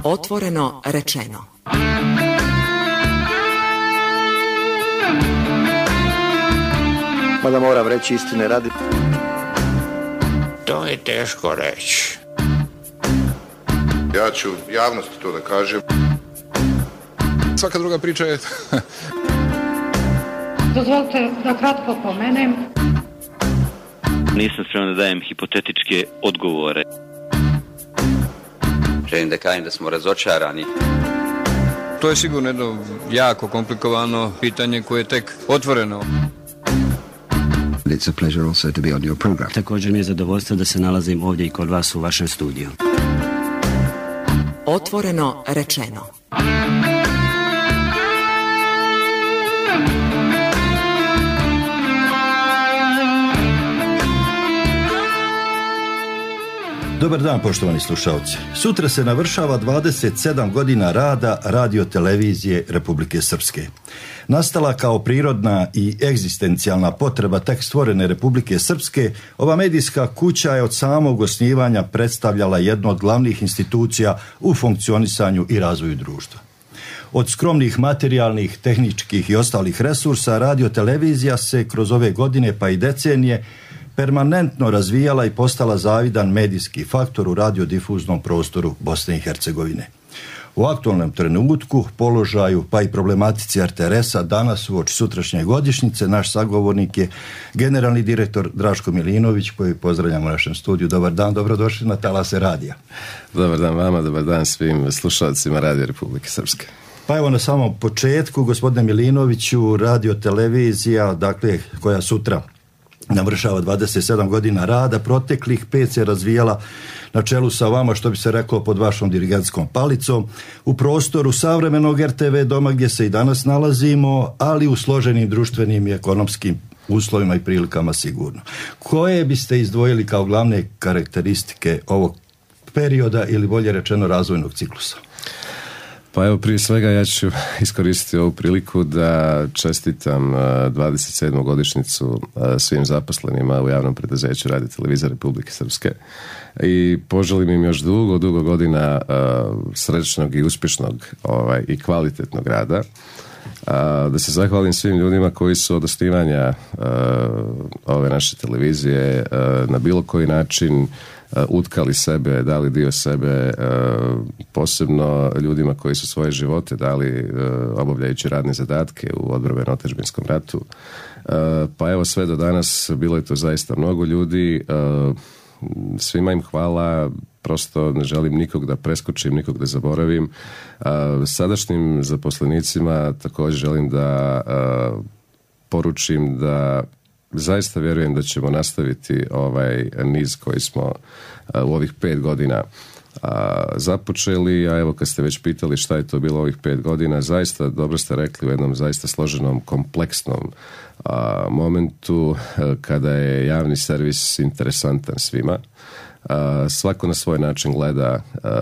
Otvoreno rečeno. Mada moram reći istine radi. To je teško reći. Ja ću javnosti to da kažem. Svaka druga priča je... Dozvolite da kratko pomenem. Nisam spreman da dajem hipotetičke odgovore. Želim da kažem da smo razočarani. To je sigurno jedno jako komplikovano pitanje koje je tek otvoreno. It's a pleasure also to be on your program. Također mi je zadovoljstvo da se nalazim ovdje i kod vas u vašem studiju. Otvoreno rečeno. Dobar dan, poštovani slušalci. Sutra se navršava 27 godina rada Radio-televizije Republike Srpske. Nastala kao prirodna i egzistencijalna potreba tek stvorene Republike Srpske, ova medijska kuća je od samog osnivanja predstavljala jednu od glavnih institucija u funkcionisanju i razvoju društva. Od skromnih materijalnih, tehničkih i ostalih resursa, Radio-televizija se kroz ove godine pa i decenije permanentno razvijala i postala zavidan medijski faktor u radiodifuznom prostoru Bosne i Hercegovine. U aktualnom trenutku, položaju pa i problematici RTRS-a danas uoči sutrašnje godišnjice naš sagovornik je generalni direktor Draško Milinović, koji pozdravljamo u našem studiju. Dobar dan, dobrodošli na talase radija. Dobar dan vama, dobar dan svim slušalcima Radio Republike Srpske. Pa evo na samom početku, gospodine Milinoviću, Radio-televizija, dakle, koja sutra navršava 27 godina rada, proteklih 5 se razvijala na čelu sa vama, što bi se reklo, pod vašom dirigentskom palicom, u prostoru savremenog RTV doma gdje se i danas nalazimo, ali u složenim društvenim i ekonomskim uslovima i prilikama sigurno. Koje biste izdvojili kao glavne karakteristike ovog perioda ili bolje rečeno razvojnog ciklusa? Pa evo, prije svega ja ću iskoristiti ovu priliku da čestitam 27. godišnjicu svim zaposlenima u javnom preduzeću Radio-televizije Republike Srpske i poželim im još dugo godina srećnog i uspješnog i kvalitetnog rada. Da se zahvalim svim ljudima koji su od osnivanja ove naše televizije na bilo koji način utkali sebe, dali dio sebe, posebno ljudima koji su svoje živote dali obavljajući radne zadatke u odbrambeno-otadžbinskom ratu. Pa evo, sve do danas bilo je to zaista mnogo ljudi. Svima im hvala, prosto ne želim nikog da preskočim, nikog da zaboravim. Sadašnjim zaposlenicima također želim da poručim da zaista vjerujem da ćemo nastaviti ovaj niz koji smo u ovih 5 godina započeli, a evo kad ste već pitali šta je to bilo ovih 5 godina, zaista dobro ste rekli, u jednom zaista složenom, kompleksnom momentu kada je javni servis interesantan svima. Svako na svoj način gleda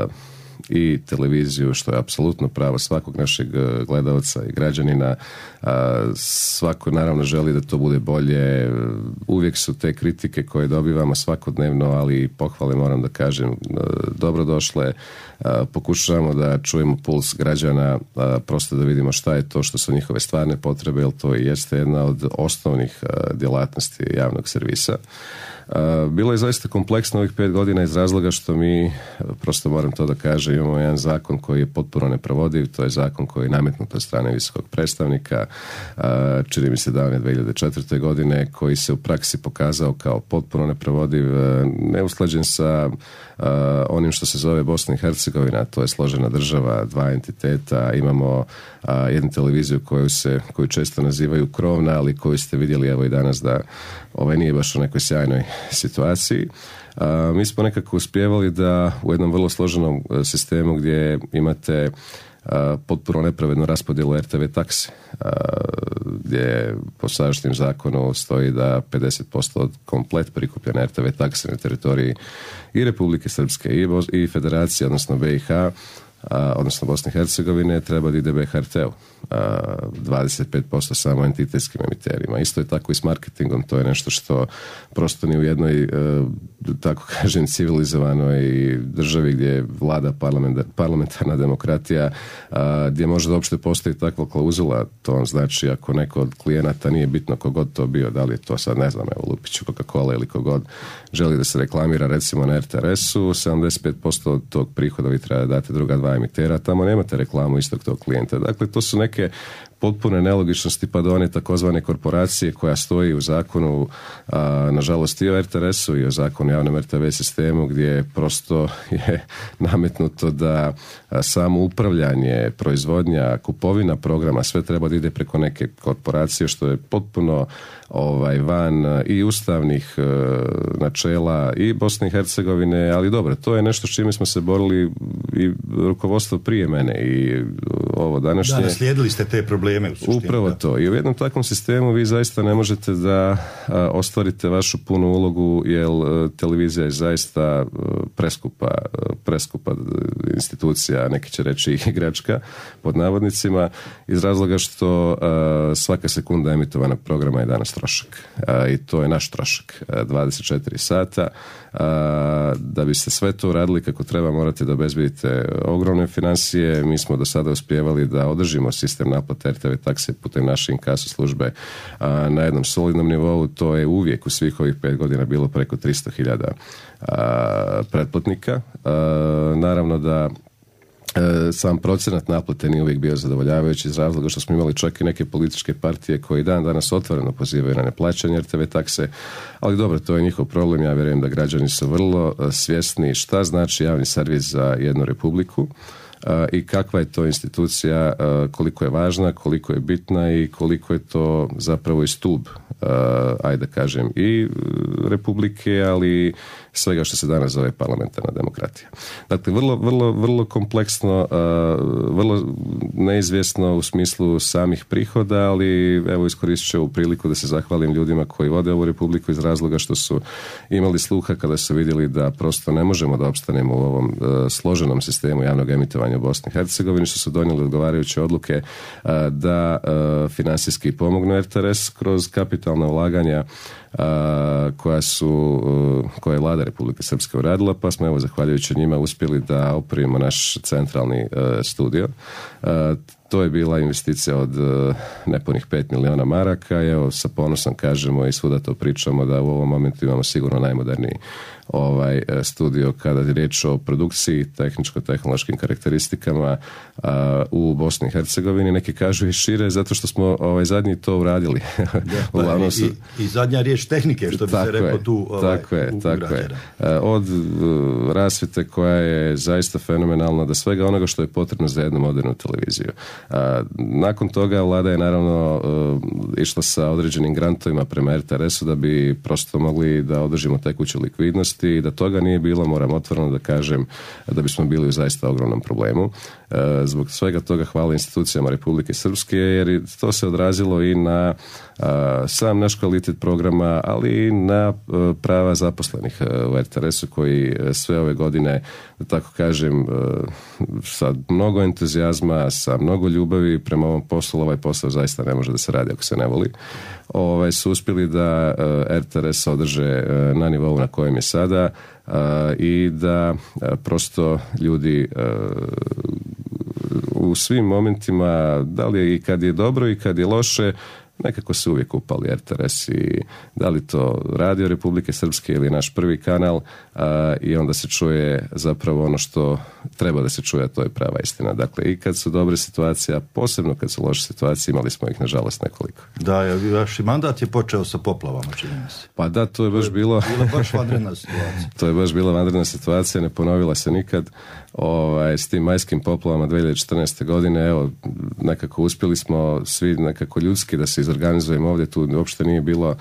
i televiziju, što je apsolutno pravo svakog našeg gledalca i građanina. Svako naravno želi da to bude bolje. Uvijek su te kritike koje dobivamo svakodnevno, ali i pohvale, moram da kažem, dobrodošle. Pokušavamo da čujemo puls građana, prosto da vidimo šta je to što su njihove stvarne potrebe, jer to i jeste jedna od osnovnih djelatnosti javnog servisa. Bilo je zaista kompleksno ovih 5 godina iz razloga što mi, prosto moram to da kažem, imamo jedan zakon koji je potpuno neprovodiv, to je zakon koji je nametnut od strane visokog predstavnika, čini mi se davne 2004. godine, koji se u praksi pokazao kao potpuno neprovodiv, neusklađen sa onim što se zove Bosna i Hercegovina, to je složena država, 2 entiteta, imamo jednu televiziju koju često nazivaju krovna, ali koju ste vidjeli evo i danas da nije baš u nekoj sjajnoj situaciji. Mi smo nekako uspjevali da u jednom vrlo složenom sistemu gdje imate potpuno nepravednu raspodjelu RTV takse, gdje po sadašnjem zakonu stoji da 50% od komplet prikupljene RTV takse na teritoriji i Republike Srpske i Federacije, odnosno BiH, odnosno Bosne i Hercegovine, treba da ide BHRT-u. 25% samo entitetskim emiterima. Isto je tako i s marketingom, to je nešto što prosto ni u jednoj, tako kažem, civilizovanoj državi gdje vlada parlamentarna demokratija, gdje može da uopšte postoji takva klauzula, to vam znači ako neko od klijenata, nije bitno kogod to bio, da li je to sad, ne znam, evo Lupiću, Coca-Cola ili kogod, želi da se reklamira recimo na RTRS-u, 75% od tog prihoda vi treba da date druga dva emitera, tamo nemate reklamu istog tog klijenta. Dakle, to su neke potpune nelogičnosti pa do one takozvane korporacije koja stoji u zakonu, nažalost i o RTS-u i o zakonu o javnom RTV sistemu, gdje prosto je nametnuto da samo upravljanje, proizvodnja, kupovina programa, sve treba da ide preko neke korporacije, što je potpuno van i ustavnih načela i Bosne i Hercegovine, ali dobro, to je nešto s čime smo se borili i rukovodstvo prije mene i ovo današnje. Da, naslijedili ste te probleme u suštini. Upravo to. I u jednom takvom sistemu vi zaista ne možete da ostvarite vašu punu ulogu, jer televizija je zaista preskupa institucija, neki će reći i igračka, pod navodnicima, iz razloga što svaka sekunda emitovanog programa je danas trošak. I to je naš trošak. 24 sata. Da biste sve to uradili kako treba, morate da obezbedite ogromne financije. Mi smo do sada uspijevali da održimo sistem naplate RTV takse putem naše inkaso službe na jednom solidnom nivou. To je uvijek u svih ovih 5 godina bilo preko 300.000 pretplatnika. Naravno da sam procenat naplate nije uvijek bio zadovoljavajući iz razloga što smo imali čak i neke političke partije koji danas otvoreno pozivaju na neplaćanje RTV takse, ali dobro, to je njihov problem. Ja vjerujem da građani su vrlo svjesni šta znači javni servis za jednu republiku i kakva je to institucija, koliko je važna, koliko je bitna i koliko je to zapravo i stup, ajde kažem, i republike, ali svega što se danas zove parlamentarna demokratija. Dakle, vrlo kompleksno, vrlo neizvjesno u smislu samih prihoda, ali evo iskoristit ću ovu priliku da se zahvalim ljudima koji vode ovu republiku iz razloga što su imali sluha kada su vidjeli da prosto ne možemo da opstanemo u ovom složenom sistemu javnog emitovanja u Bosni i Hercegovini, što su donijeli odgovarajuće odluke da finansijski pomognu RTS kroz kapitalna ulaganja koja je vlada Republike Srpske uradila, pa smo evo zahvaljujući njima uspjeli da opremimo naš centralni studio. To je bila investicija od nepunih 5 miliona maraka i evo sa ponosom kažemo i svuda to pričamo da u ovom momentu imamo sigurno najmoderniji studio kada je riječ o produkciji, tehničko-tehnološkim karakteristikama u Bosni i Hercegovini. Neki kažu i šire zato što smo zadnji to uradili. I zadnja riječ tehnike, što bi se rekao tu tako je. Od rasvjete koja je zaista fenomenalna do svega onoga što je potrebno za jednu modernu televiziju. Nakon toga vlada je naravno išla sa određenim grantovima prema RTRS-u da bi prosto mogli da održimo tekuću likvidnost i da toga nije bilo, moram otvoreno da kažem, da bismo bili u zaista ogromnom problemu. Zbog svega toga hvala institucijama Republike Srpske, jer to se odrazilo i na sam naš kvalitet programa, ali i na prava zaposlenih u RTRS-u koji sve ove godine, da tako kažem, sa mnogo entuzijazma, sa mnogo ljubavi prema ovom poslu, ovaj posao zaista ne može da se radi ako se ne voli, su uspjeli da RTRS održe na nivou na kojem je sada i da prosto ljudi u svim momentima, da li je i kad je dobro i kad je loše, nekako se uvijek upali RTRS i da li to Radio Republike Srpske ili naš prvi kanal i onda se čuje zapravo ono što treba da se čuje, a to je prava istina. Dakle, i kad su dobre situacije, a posebno kad su loše situacije, imali smo ih nažalost nekoliko. Da, vaš mandat je počeo sa poplavama, čini mi se. Pa da, to je baš bilo... Bila baš vanredna situacija. To je baš bila vanredna situacija, ne ponovila se nikad. S tim majskim poplavama 2014. godine, evo, nekako uspjeli smo svi nekako ljudski da se izorganizujemo ovdje, tu uopšte nije bilo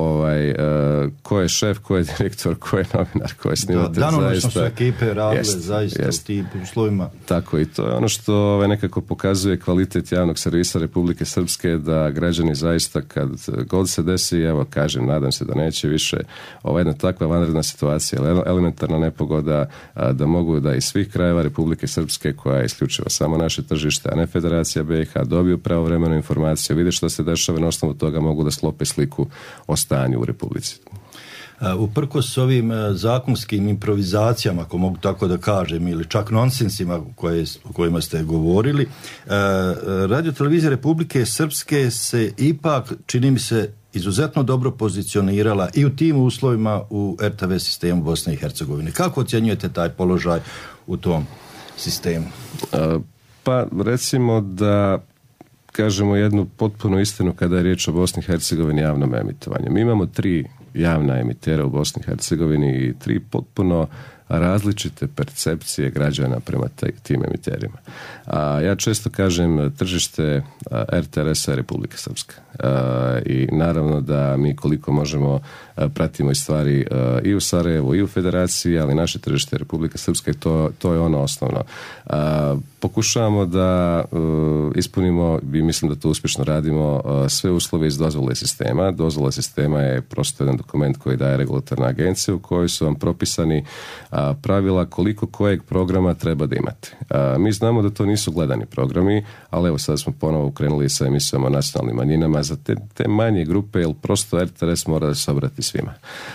ko je šef, ko je direktor, ko je novinar, ko je snimatelj. Danonoćno su ekipe radile zaista u tim uslovima. Tako, i to je ono što nekako pokazuje kvalitet javnog servisa Republike Srpske, da građani zaista kad god se desi, evo kažem, nadam se da neće više jedna takva vanredna situacija, elementarna nepogoda, da mogu da iz svih krajeva Republike Srpske, koja je isključiva samo naše tržište, a ne Federacija BiH, dobiju pravovremenu informaciju, vide što se dešava i na osnovu toga mogu da sklope sliku o stanju u Republici. Uprkos ovim zakonskim improvizacijama, ako mogu tako da kažem, ili čak nonsensima o kojima ste govorili, Radio televizija Republike Srpske se ipak, čini mi se, izuzetno dobro pozicionirala i u tim uslovima u RTV sistemu Bosne i Hercegovine. Kako ocjenjujete taj položaj u tom sistemu? Pa recimo da kažemo jednu potpunu istinu kada je riječ o Bosni i Hercegovini javnom emitovanju. Mi imamo 3 javna emitera u Bosni i Hercegovini i 3 potpuno različite percepcije građana prema tim emiterima. Ja često kažem tržište RTRS-a je Republika Srpska. I naravno da mi koliko možemo pratimo i stvari i u Sarajevu i u Federaciji, ali naše tržište je Republika Srpska i to je ono osnovno. Pokušavamo da ispunimo, i mislim da to uspješno radimo, sve uslove iz dozvole sistema. Dozvola sistema je prosto jedan dokument koji daje regulatorna agencija u kojoj su vam propisani pravila koliko kojeg programa treba da imate. Mi znamo da to nisu gledani programi, ali evo sad smo ponovo krenuli sa emisijom o nacionalnim manjinama za te manje grupe, jer prosto RTRS mora da se obrati svima.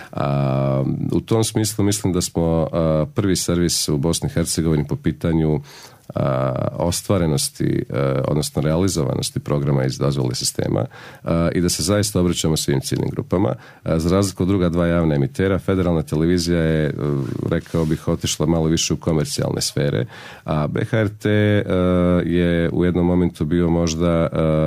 U tom smislu mislim da smo prvi servis u Bosni i Hercegovini po pitanju ostvarenosti, odnosno realizovanosti programa iz dozvole sistema i da se zaista obraćamo svim ciljnim grupama. Za razliku od druga 2 javna emitera, federalna televizija je, rekao bih, otišla malo više u komercijalne sfere, a BHRT je u jednom momentu bio možda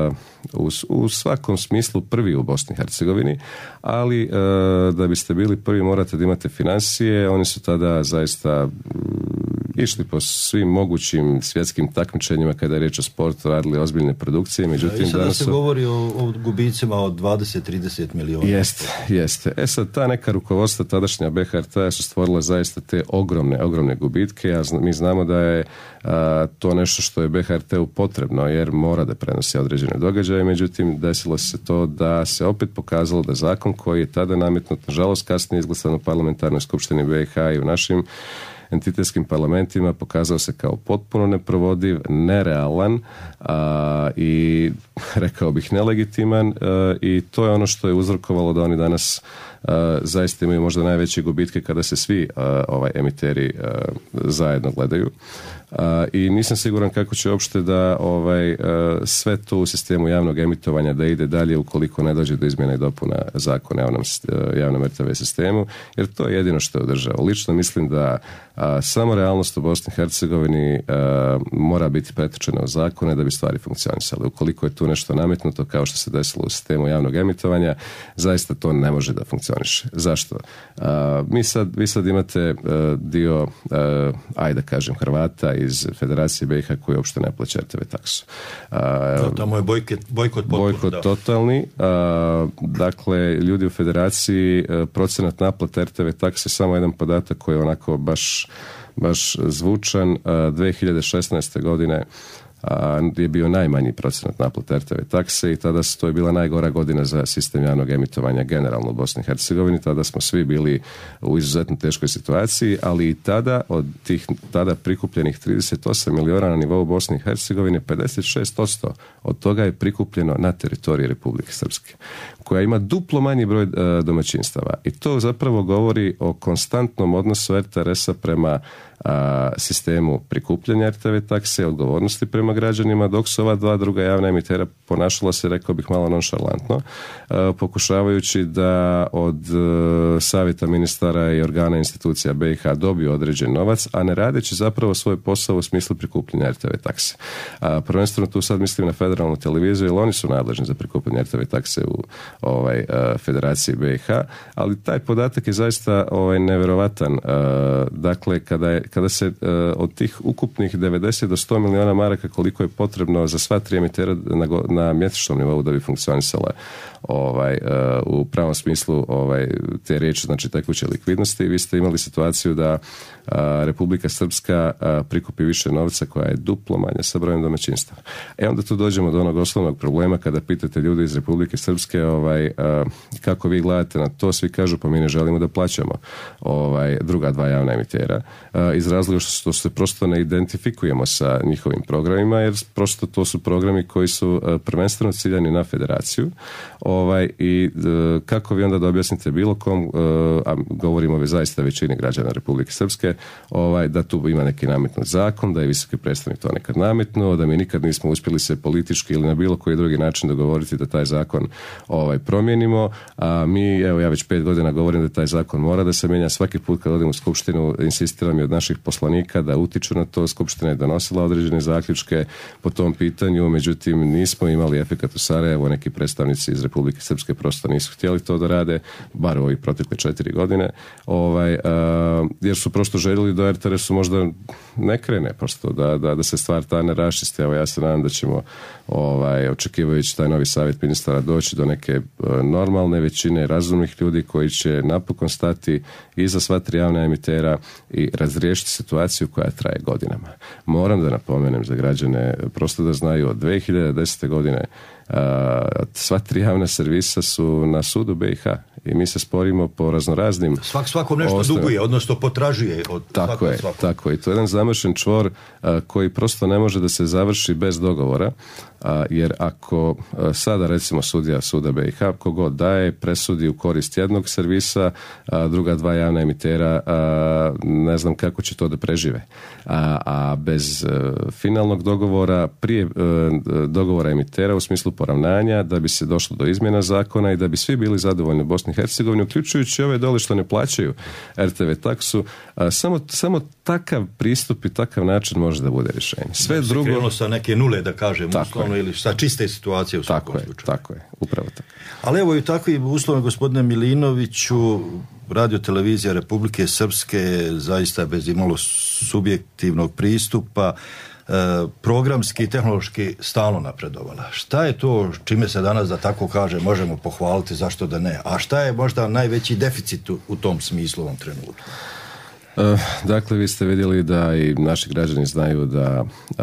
u svakom smislu prvi u Bosni i Hercegovini, ali da biste bili prvi morate da imate financije. Oni su tada zaista išli po svim mogućim svjetskim takmičenjima kada je riječ o sportu, radili ozbiljne produkcije. Međutim, i sada se govori o gubicima od 20-30 milijuna. Jeste. Sad ta neka rukovodstva tadašnja BHRT-a su stvorila zaista te ogromne gubitke, a mi znamo da je to nešto što je BHRT-u potrebno, jer mora da prenosi određene događaje. Međutim, desilo se to da se opet pokazalo da zakon koji je tada nametnut, nažalost kasnije izglasan u parlamentarnoj skupštini BiH i u našim entitetskim parlamentima, pokazao se kao potpuno neprovodiv, nerealan i rekao bih nelegitiman, i to je ono što je uzrokovalo da oni danas zaista imaju možda najveće gubitke kada se svi emiteri zajedno gledaju. I nisam siguran kako će uopšte da sve to u sistemu javnog emitovanja da ide dalje ukoliko ne dođe do izmjena i dopuna zakona o javnom RTV sistemu, jer to je jedino što je održao. Lično mislim da samo realnost u Bosni i Hercegovini mora biti pretočena u zakone da bi stvari funkcionisale. Ukoliko je tu nešto nametnuto kao što se desilo u sistemu javnog emitovanja, zaista to ne može da funkcioniše. Zašto? Vi sad imate dio, ajde kažem, Hrvata iz Federacije BiH koji uopšte ne plaća RTV taksu. Tamo je bojkot totalni. Dakle, ljudi u Federaciji, procenat naplate RTV takse, samo jedan podatak koji je onako baš zvučan. 2016. godine je bio najmanji procenat naplate RTV takse i tada to je bila najgora godina za sistem javnog emitovanja generalno u Bosni i Hercegovini. Tada smo svi bili u izuzetno teškoj situaciji, ali i tada od tih tada prikupljenih 38 miliona na nivou Bosne i Hercegovine, 56% od toga je prikupljeno na teritoriji Republike Srpske, koja ima duplo manji broj domaćinstava. I to zapravo govori o konstantnom odnosu RTRS-a prema sistemu prikupljanja RTV takse, odgovornosti prema građanima, dok su ova 2 druga javna emitera ponašala se, rekao bih, malo nonšalantno, pokušavajući da od savjeta ministara i organa institucija BiH dobiju određen novac, a ne radeći zapravo svoj posao u smislu prikupljanja RTV takse. Prvenstveno tu sad mislim na federalnu televiziju, jer oni su nadležni za prikupljanje RTV takse u Federaciji BiH, ali taj podatak je zaista neverovatan. Dakle, kada se od tih ukupnih 90 do 100 miliona maraka koliko je potrebno za sva 3 emitera na mjesečnom nivou da bi funkcionisala u pravom smislu te riječi, znači tekuće likvidnosti. Vi ste imali situaciju da Republika Srpska prikupi više novca koja je duplo manja sa brojem domaćinstva. Onda tu dođemo do onog osnovnog problema kada pitate ljudi iz Republike Srpske kako vi gledate na to, svi kažu pa mi ne želimo da plaćamo druga 2 javna emitera iz razloga što se prosto ne identifikujemo sa njihovim programima, jer prosto to su programi koji su prvenstveno ciljani na federaciju i kako vi onda da objasnite bilo kom, a govorimo o zaista većini građana Republike Srpske, da tu ima neki nametnut zakon, da je visoki predstavnik to nekad nametnuo, da mi nikad nismo uspjeli se politički ili na bilo koji drugi način dogovoriti da taj zakon promijenimo, a mi, evo ja već 5 godina govorim da taj zakon mora da se mijenja. Svaki put kad odem u skupštinu insistiram i od naših poslanika da utiču na to. Skupština je donosila određene zaključke po tom pitanju, međutim nismo imali efekat u Sarajevu, neki predstavnici iz Republike Srpske prosto nisu htjeli to da rade, bar ovih protekle 4 godine, jer su prosto željeli da RTS-u možda ne krene, prosto da se stvar ta ne raščisti. Evo ja se nadam da ćemo očekivajući taj novi savjet ministara doći do neke normalne većine razumnih ljudi koji će napokon stati iza sva 3 javna emitera i razriješiti situaciju koja traje godinama. Moram da napomenem za građane, prosto da znaju, od 2010. godine sva 3 javna servisa su na sudu BiH i mi se sporimo po raznoraznim svakom nešto duguje, odnosno potražuje od tako je. I to je jedan zamršen čvor koji prosto ne može da se završi bez dogovora, jer ako sada recimo sudija suda BiH kogod daje presudi u korist jednog servisa, druga 2 javna emitera, ne znam kako će to da prežive. A bez finalnog dogovora, prije dogovora emitera u smislu poravnanja, da bi se došlo do izmjena zakona i da bi svi bili zadovoljni u Bosni i Hercegovini, uključujući ove dole što ne plaćaju RTV taksu, samo takav pristup i takav način može da bude rješenje. Sve drugo... Krenulo sa neke nule, da kažem, uslovno, ili sa čiste situacije u svakom slučaju. Tako je, upravo tako. Ali evo i takvim uslovno, gospodine Milinoviću, Radio televizija Republike Srpske zaista bez imalo subjektivnog pristupa programski i tehnološki stalno napredovala. Šta je to čime se danas, da tako kaže, možemo pohvaliti, zašto da ne? A šta je možda najveći deficit u tom smislu u ovom trenutku? Dakle, vi ste vidjeli da i naši građani znaju da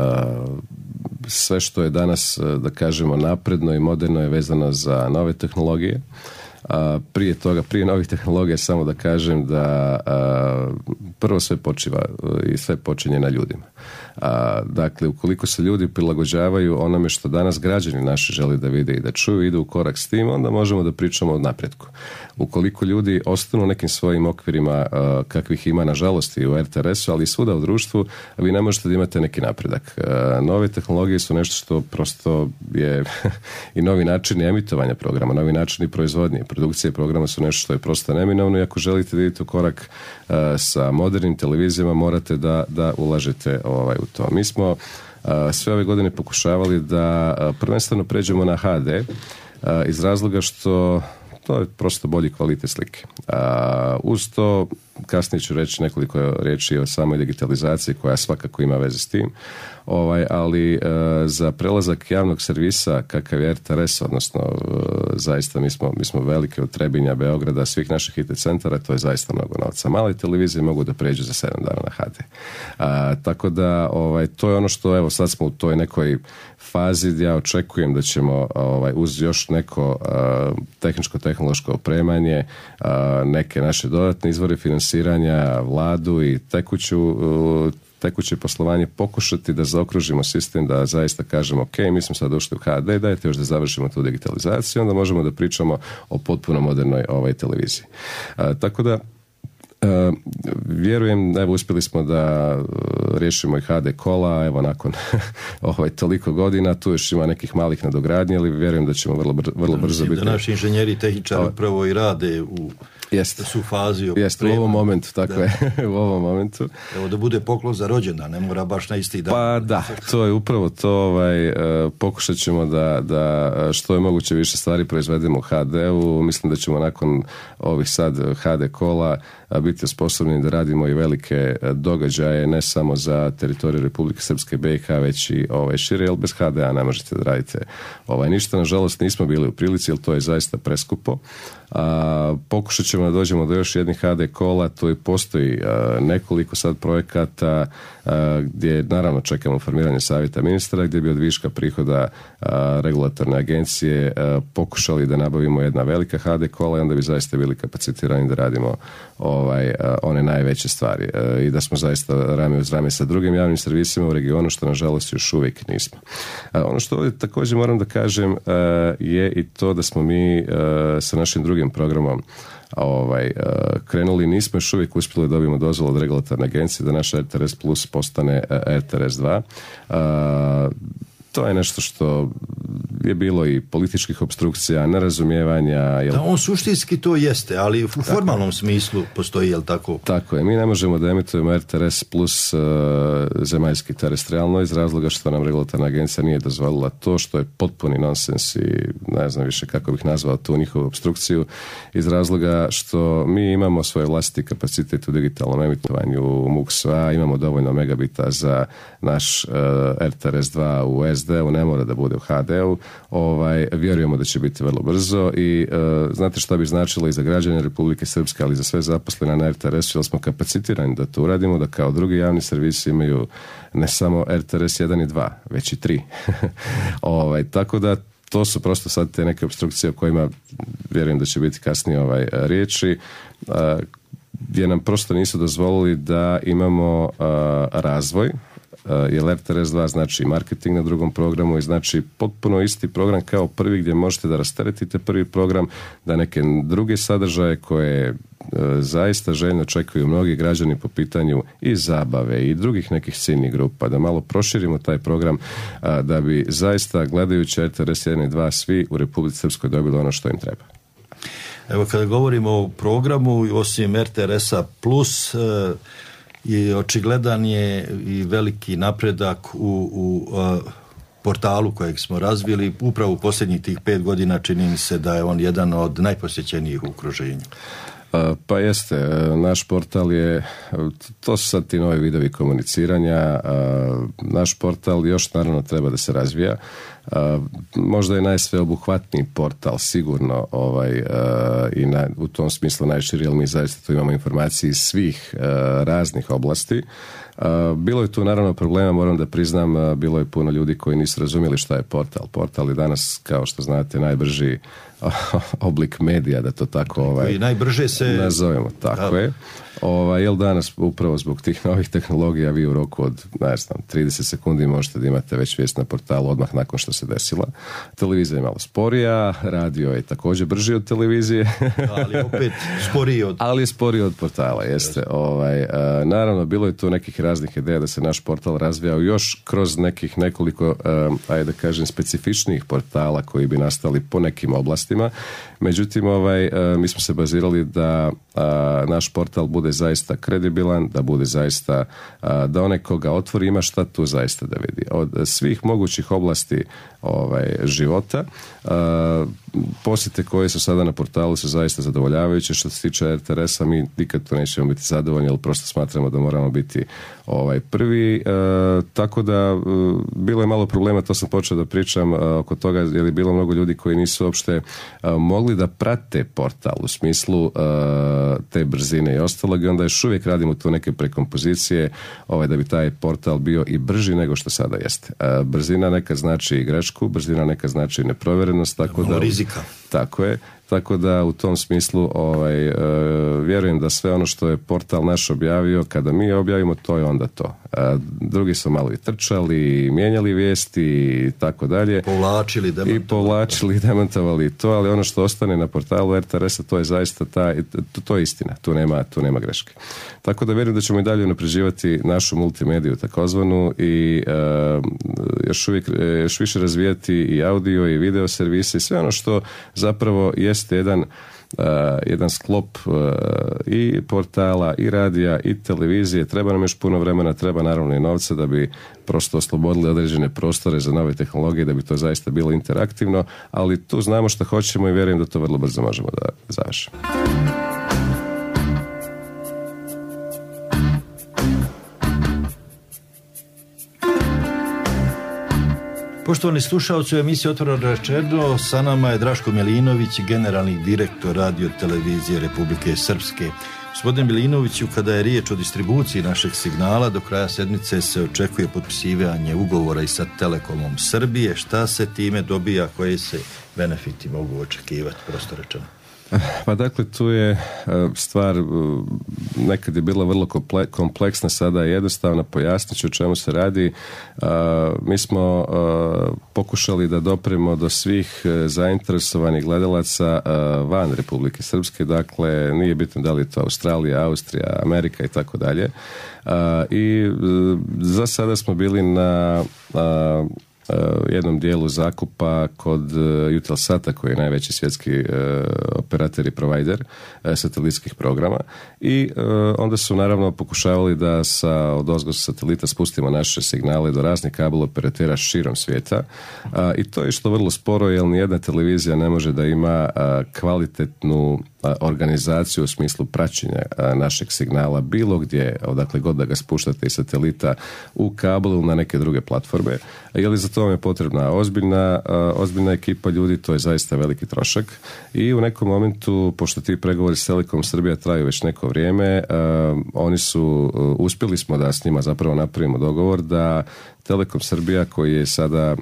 sve što je danas, da kažemo, napredno i moderno je vezano za nove tehnologije. Prije toga, prije novih tehnologija, samo da kažem da prvo sve počiva i sve počinje na ljudima. Dakle, ukoliko se ljudi prilagođavaju onome što danas građani naši žele da vide i da čuju, idu u korak s tim, onda možemo da pričamo o napretku. Ukoliko ljudi ostanu u nekim svojim okvirima kakvih ima nažalost i u RTS-u, ali i svuda u društvu, vi ne možete da imate neki napredak. Nove tehnologije su nešto što prosto je i novi načini emitovanja programa, novi načini proizvodnje, produkcije programa su nešto što je prosto neminovno i ako želite da idete u korak sa modernim televizijama morate da ulažete u to. Mi smo sve ove godine pokušavali da prvenstveno pređemo na HD iz razloga što to je prosto bolji kvalitet slike. Uz to, kasnije ću reći nekoliko riječi o samoj digitalizaciji koja svakako ima veze s tim, ali za prelazak javnog servisa kakav je RTS, odnosno zaista mi smo velike od Trebinja, Beograda, svih naših IT centara, to je zaista mnogo novca. Male televizije mogu da pređu za 7 dana na HD. Tako da to je ono što, evo sad smo u toj nekoj fazi gdje ja očekujem da ćemo uz još neko tehničko-tehnološko opremanje, neke naše dodatne izvore finansiranja, vladu i tekuće poslovanje pokušati da zaokružimo sistem, da zaista kažemo ok, mi smo sad ušli u HD, dajte još da završimo tu digitalizaciju, onda možemo da pričamo o potpuno modernoj televiziji. Tako da vjerujem, evo uspjeli smo da riješimo i HD kola, evo nakon toliko godina, tu još ima nekih malih nadogradnji, ali vjerujem da ćemo vrlo brzo biti. Da naši inženjeri i tehničari upravo i rade da su u fazi Jeste, u ovom momentu, tako je, u ovom momentu. Evo, da bude poklon za rođendan, ne mora baš na isti dan. Pa da, to je upravo to, pokušat ćemo da što je moguće više stvari proizvedemo u HD-u. Mislim da ćemo nakon ovih sad HD kola biti sposobni da radimo i velike događaje, ne samo za teritoriju Republike Srpske, BiH, već i šire, jer bez HDA ne možete da radite ništa. Nažalost, nismo bili u prilici, jer to je zaista preskupo. Pokušat ćemo da dođemo do još jednih HD kola, tu i postoji nekoliko sad projekata gdje naravno čekamo formiranje savjeta ministra, gdje bi od viška prihoda regulatorne agencije pokušali da nabavimo jedna velika HD kola i onda bi zaista bili kapacitirani da radimo one najveće stvari i da smo zaista rame uz rame sa drugim javnim servisima u regionu, što nažalost još uvijek nismo. Ono što ovdje također moram da kažem je i to da smo mi sa našim drugim programom krenuli, nismo još uvijek uspjeli da dobijemo dozvolu od regulatorne agencije da naš RTRS Plus postane RTRS 2. To je nešto što je bilo i političkih opstrukcija, nerazumijevanja. Da, on suštinski to jeste, ali u formalnom smislu postoji, jel tako? Tako je, mi ne možemo da emitujemo RTRS plus zemaljski terestrijalno iz razloga što nam regulatorna agencija nije dozvolila to, što je potpuni nonsens i ne znam više kako bih nazvao tu njihovu opstrukciju, iz razloga što mi imamo svoj vlastiti kapacitet u digitalnom emitovanju MUX-2, imamo dovoljno megabita za naš RTRS 2 u SD-u, ne mora da bude u HD-u. Vjerujemo da će biti vrlo brzo i znate šta bi značilo i za građane Republike Srpske, ali i za sve zaposlene na RTRS-u, jer smo kapacitirani da to uradimo, da kao drugi javni servisi imaju ne samo RTRS 1 i 2, već i 3. Tako da to su prosto sad te neke opstrukcije o kojima vjerujem da će biti kasnije riječi, gdje nam prosto nisu dozvolili da imamo razvoj, jer RTRS 2 znači marketing na drugom programu i znači potpuno isti program kao prvi, gdje možete da rasteretite prvi program, da neke druge sadržaje koje zaista željno čekaju mnogi građani po pitanju i zabave i drugih nekih ciljnih grupa, da malo proširimo taj program, da bi zaista gledajući RTRS 1 i 2 svi u Republici Srpskoj dobili ono što im treba. Evo, kada govorimo o programu, osim RTRS-a plus, i očigledan je i veliki napredak u portalu kojeg smo razvili. Upravo u posljednjih tih 5 godina čini mi se da je on jedan od najposjećenijih u okruženju. Pa jeste, naš portal je, to su sad ti novi vidovi komuniciranja, naš portal još naravno treba da se razvija. Možda je najsveobuhvatniji portal sigurno i u tom smislu najširi, jer mi zaista tu imamo informacije iz svih raznih oblasti. Bilo je tu naravno problema, moram da priznam, bilo je puno ljudi koji nisu razumjeli šta je portal. Portal je danas, kao što znate, najbrži oblik medija, da to tako i najbrže se nazovemo, tako je. Jel danas upravo zbog tih novih tehnologija vi u roku od, ne znam, 30 sekundi možete da imate već vijest na portalu odmah nakon što se desila. Televizija je malo sporija, radio je također brži od televizije. Ali opet sporiji od... Ali je sporiji od portala, jeste. Naravno, bilo je tu nekih raznih ideja da se naš portal razvijao još kroz nekih nekoliko, ajde da kažem, specifičnijih portala koji bi nastali po nekim oblastima. Međutim, mi smo se bazirali da naš portal bude zaista kredibilan, da bude zaista, da onaj koga otvori ima šta tu zaista da vidi. Od svih mogućih oblasti života, posjete koje su sada na portalu su zaista zadovoljavajuće. Što se tiče RTRS-a, mi nikad to nećemo biti zadovoljni, jer prosto smatramo da moramo biti prvi. Tako da bilo je malo problema, to sam počeo da pričam oko toga, jer je bilo mnogo ljudi koji nisu uopšte mogli da prate portal u smislu te brzine i ostalog, i onda još uvijek radimo tu neke prekompozicije da bi taj portal bio i brži nego što sada jeste. Brzina nekad znači i grešku, brzina nekad znači i neprovjerenost, tako da rizika. Tako je. Tako da u tom smislu vjerujem da sve ono što je portal naš objavio, kada mi objavimo, to je onda to. Drugi su malo i trčali, mijenjali vijesti i tako dalje. Povlačili, demantovali to, ali ono što ostane na portalu RTRS-a, to je zaista to je istina. Tu nema greške. Tako da vjerujem da ćemo i dalje unapređivati našu multimediju takozvanu i još više razvijati i audio i video servise i sve ono što zapravo jeste jedan sklop i portala, i radija, i televizije. Treba nam još puno vremena, treba naravno i novca da bi prosto oslobodili određene prostore za nove tehnologije, da bi to zaista bilo interaktivno, ali tu znamo što hoćemo i vjerujem da to vrlo brzo možemo da završimo. Poštovani slušalci, u emisiji Otvoreno rečeno sa nama je Draško Milinović, generalni direktor Radio televizije Republike Srpske. Gospodine Milinoviću, kada je riječ o distribuciji našeg signala, do kraja sedmice se očekuje potpisivanje ugovora i sa Telekomom Srbije. Šta se time dobija, koje se benefiti mogu očekivati, prosto rečeno? Pa dakle, tu je stvar nekad je bila vrlo kompleksna, sada je jednostavna, pojasnit ću o čemu se radi. Mi smo pokušali da dopremo do svih zainteresovanih gledalaca van Republike Srpske, dakle nije bitno da li je to Australija, Austrija, Amerika i tako dalje. I za sada smo bili na jednom dijelu zakupa kod Eutelsata, koji je najveći svjetski operator i provider satelitskih programa, i onda su naravno pokušavali da odozgo satelita spustimo naše signale do raznih kabel operatera širom svijeta, i to je išlo vrlo sporo, jer nijedna televizija ne može da ima kvalitetnu organizaciju u smislu praćenja našeg signala bilo gdje, odakle god da ga spuštate iz satelita u kabelu na neke druge platforme. Je li za to vam je potrebna ozbiljna ekipa ljudi, to je zaista veliki trošak, i u nekom momentu, pošto ti pregovori s Telekom Srbija traju već neko vrijeme, uspjeli smo da s njima zapravo napravimo dogovor da Telekom Srbija, koji je sada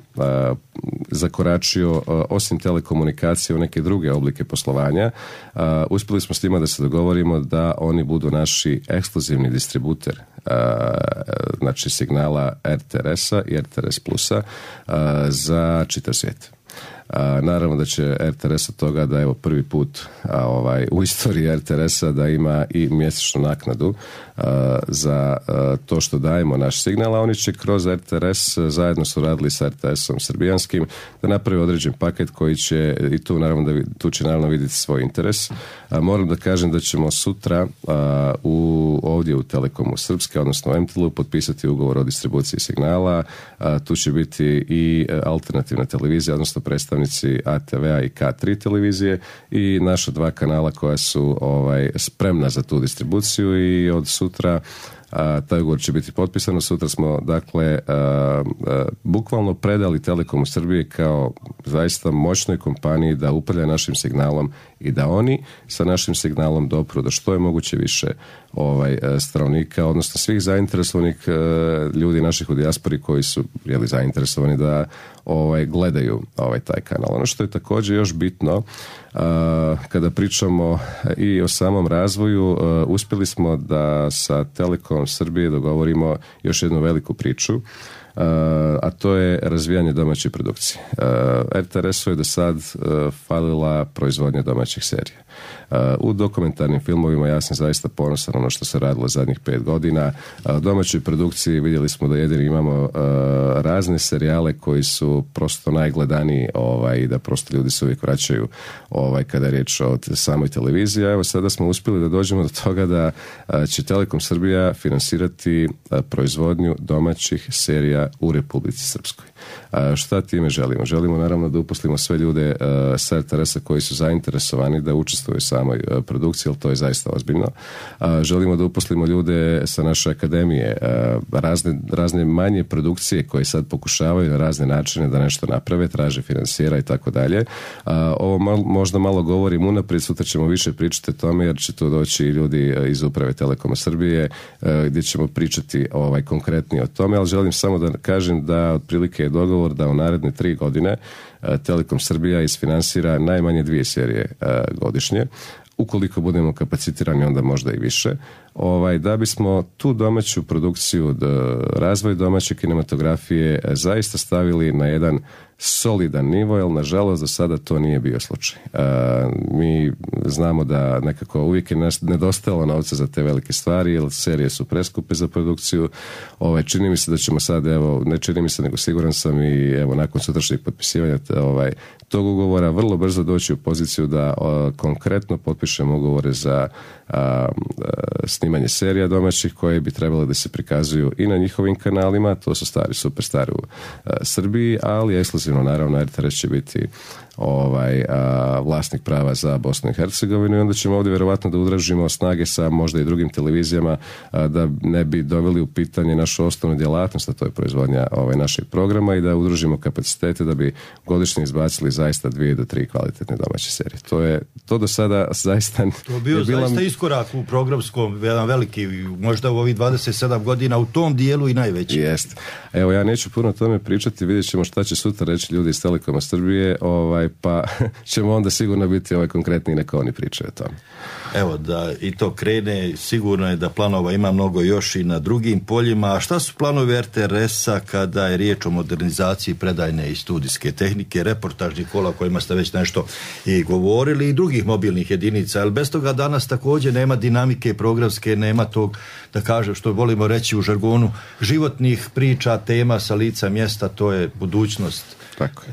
zakoračio osim telekomunikacije u neke druge oblike poslovanja, uspjeli smo s njima da se dogovorimo da oni budu naši ekskluzivni distributer, znači signala RTRS-a i RTRS Plusa za čitav svijet. Naravno da će RTRS od toga da evo prvi put u istoriji RTRS-a da ima i mjesečnu naknadu za to što dajemo naš signal, a oni će kroz RTRS, zajedno su radili sa RTS-om srbijanskim, da napravi određen paket koji će, i tu će naravno vidjeti svoj interes. Moram da kažem da ćemo sutra ovdje u Telekomu Srpske, odnosno u MTL-u, potpisati ugovor o distribuciji signala. Tu će biti i alternativna televizija, odnosno predstavnici ATV-a i K3 televizije i naša dva kanala koja su spremna za tu distribuciju, i od sutra taj ugovor će biti potpisano. Sutra smo bukvalno predali Telekomu Srbije kao zaista moćnoj kompaniji da upravlja našim signalom i da oni sa našim signalom dopru do što je moguće više stanovnika, odnosno svih zainteresovanih ljudi naših u dijaspori koji su zainteresovani da gledaju taj kanal. Ono što je također još bitno, kada pričamo i o samom razvoju, uspjeli smo da sa Telekom Srbije dogovorimo još jednu veliku priču, a to je razvijanje domaće produkcije. RTRS-u je do sad falila proizvodnja domaćih serija. U dokumentarnim filmovima ja sam zaista ponosan ono što se radilo zadnjih 5 godina. U domaćoj produkciji vidjeli smo da jedini imamo razne serijale koji su prosto najgledaniji, i da prosto ljudi se uvijek vraćaju kada je riječ o samoj televiziji. Evo sada smo uspjeli da dođemo do toga da će Telekom Srbija finansirati proizvodnju domaćih serija u Republici Srpskoj. Šta time želimo? Želimo naravno da uposlimo sve ljude sa RTRS-a koji su zainteresovani da učestvuju u samoj produkciji, jer to je zaista ozbiljno. Želimo da uposlimo ljude sa naše akademije, razne manje produkcije koje sad pokušavaju na razne načine da nešto naprave, traže finansijera i tako dalje. Ovo možda malo govorim unaprijed, sutra ćemo više pričati o tome, jer će tu doći ljudi iz uprave Telekoma Srbije gdje ćemo pričati konkretnije o tome, ali želim samo da kažem da otprilike je dogovor da u naredne 3 godine Telekom Srbija isfinansira najmanje 2 serije godišnje. Ukoliko budemo kapacitirani, onda možda i više. da bismo tu domaću produkciju, razvoj domaće kinematografije zaista stavili na jedan solidan nivo, jer nažalost do sada to nije bio slučaj. Mi znamo da nekako uvijek je nedostajalo novca za te velike stvari, jer serije su preskupe za produkciju. Čini mi se da ćemo sad, ne čini mi se, nego siguran sam i nakon sutrašnjeg potpisivanja tog ugovora vrlo brzo doći u poziciju da konkretno potpišemo ugovore za snimanje serija domaćih koje bi trebalo da se prikazuju i na njihovim kanalima, to su superstari u Srbiji, ali ekskluzivno naravno RTS će biti vlasnik prava za Bosnu i Hercegovinu i onda ćemo ovdje vjerovatno da udražimo snage sa možda i drugim televizijama da ne bi doveli u pitanje našu osnovnu djelatnost, a to je proizvodnja našeg programa i da udružimo kapacitete da bi godišnje izbacili zaista 2 do 3 kvalitetne domaće serije. To do sada zaista to je bio zaista iskorak u programskom, jedan veliki, možda u ovih 27 godina u tom dijelu i najveći. Jeste. Evo, ja neću puno o tome pričati, vidjet ćemo šta će sutra reći ljudi iz Telekoma Srbije, pa ćemo onda sigurno biti konkretniji neka oni pričaju o tome. Evo, da i to krene, sigurno je da planova ima mnogo još i na drugim poljima. A šta su planovi RTRS-a kada je riječ o modernizaciji predajne i studijske tehnike, reportažnih kola o kojima ste već nešto i govorili i drugih mobilnih jedinica, ali bez toga danas također nema dinamike programske, nema tog, da kažem što volimo reći u žargonu, životnih priča, tema sa lica mjesta, to je budućnost. Tako.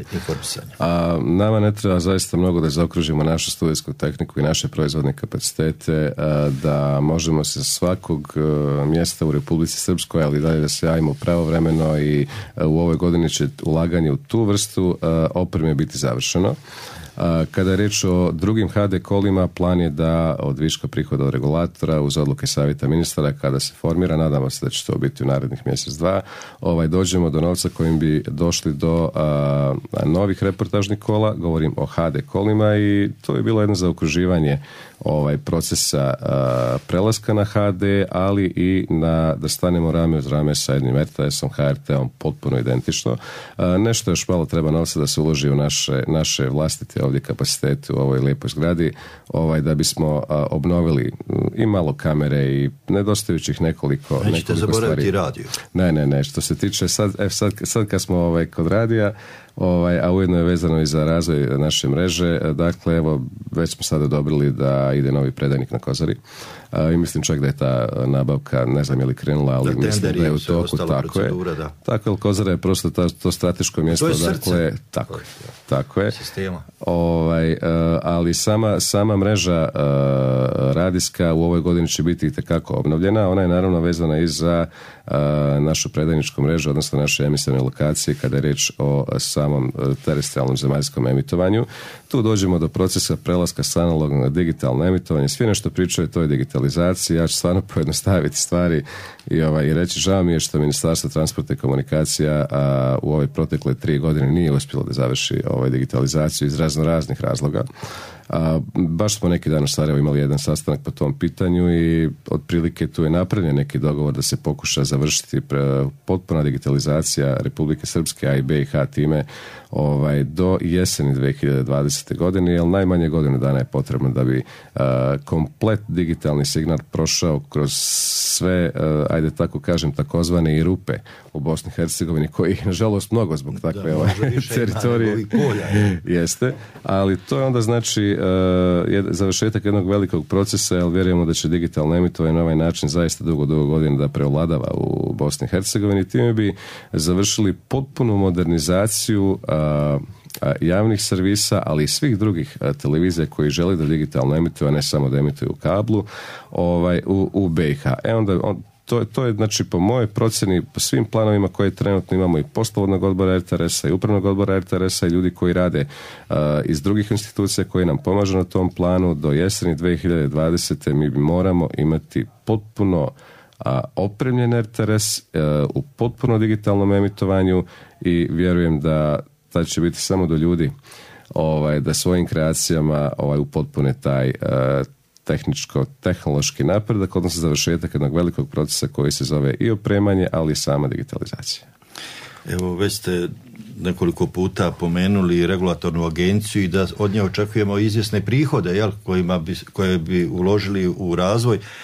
Nama ne treba zaista mnogo da zaokružimo našu studijsku tehniku i naše proizvodne kapacitete, da možemo se svakog mjesta u Republici Srpskoj, ali dalje da se javimo pravovremeno i u ovoj godini će ulaganje u tu vrstu opreme biti završeno. Kada je reč o drugim HD kolima, plan je da od viška prihoda od regulatora uz odluke savjeta ministara kada se formira, nadamo se da će to biti u narednih mjesec, dva, dođemo do novca kojim bi došli do novih reportažnih kola, govorim o HD kolima i to je bilo jedno zaokruživanje procesa prelaska na HD, ali i da stanemo rame uz rame sa jednim RTS-om, HRT-om potpuno identično. Nešto još malo treba novca da se uloži u naše vlastite ovdje kapacitete u ovoj lijepoj zgradi, da bismo obnovili i malo kamere i nedostajućih nekoliko Nećete zaboraviti stvari. Radio. Ne, što se tiče sad kad smo kod radija, a ujedno je vezano i za razvoj naše mreže, dakle evo već smo sada odobrili da ide novi predajnik na Kozari i mislim čak da je ta nabavka, ne znam je li krenula, ali mislim da je u toku, tako je, Kozara je prosto to strateško mjesto, to je srce. Tako je. Sistema. Ali sama mreža radijska u ovoj godini će biti itekako obnovljena, ona je naravno vezana i za našu predajničku mrežu, odnosno naše emisorne lokacije kada je riječ o samom terestrijalnom zemaljskom emitovanju. Tu dođemo do procesa prelaska s analognog na digitalno emitovanje. Svi nešto pričaju, to je digitalizacija. Ja ću stvarno pojednostaviti stvari i reći, žao mi je što Ministarstvo transporta i komunikacija u ove protekle 3 godine nije uspjelo da završi digitalizaciju iz raznih razloga. Baš smo neki dan u Sarajevu imali jedan sastanak po tom pitanju i otprilike tu je napravljen neki dogovor da se pokuša završiti potpuna digitalizacija Republike Srpske, a i BiH time do jeseni 2020. godine, jer najmanje godinu dana je potrebno da bi komplet digitalni signal prošao kroz sve, ajde tako kažem, takozvane i rupe u Bosni i Hercegovini, koji nažalost mnogo zbog takve teritorije jeste, ali to je onda znači završetak jednog velikog procesa, jer vjerujemo da će digitalno emitovanje na ovaj način zaista dugo godina da prevladava u Bosni i Hercegovini. Time bi završili potpunu modernizaciju javnih servisa, ali i svih drugih televizija koji žele da digitalno emituju, a ne samo da emituju u kablu, u BiH. To je, znači, po mojoj procjeni, po svim planovima koje trenutno imamo i poslovodnog odbora RTRS-a i upravnog odbora RTRS-a i ljudi koji rade iz drugih institucija koji nam pomažu na tom planu, do jeseni 2020. mi moramo imati potpuno opremljen RTS u potpuno digitalnom emitovanju i vjerujem da tad će biti samo do ljudi da svojim kreacijama upotpune taj tehničko-tehnološki napredak, odnosno završetak jednog velikog procesa koji se zove i opremanje, ali i sama digitalizacija. Evo, već ste nekoliko puta pomenuli regulatornu agenciju i da od nje očekujemo izvjesne prihode, koje bi uložili u razvoj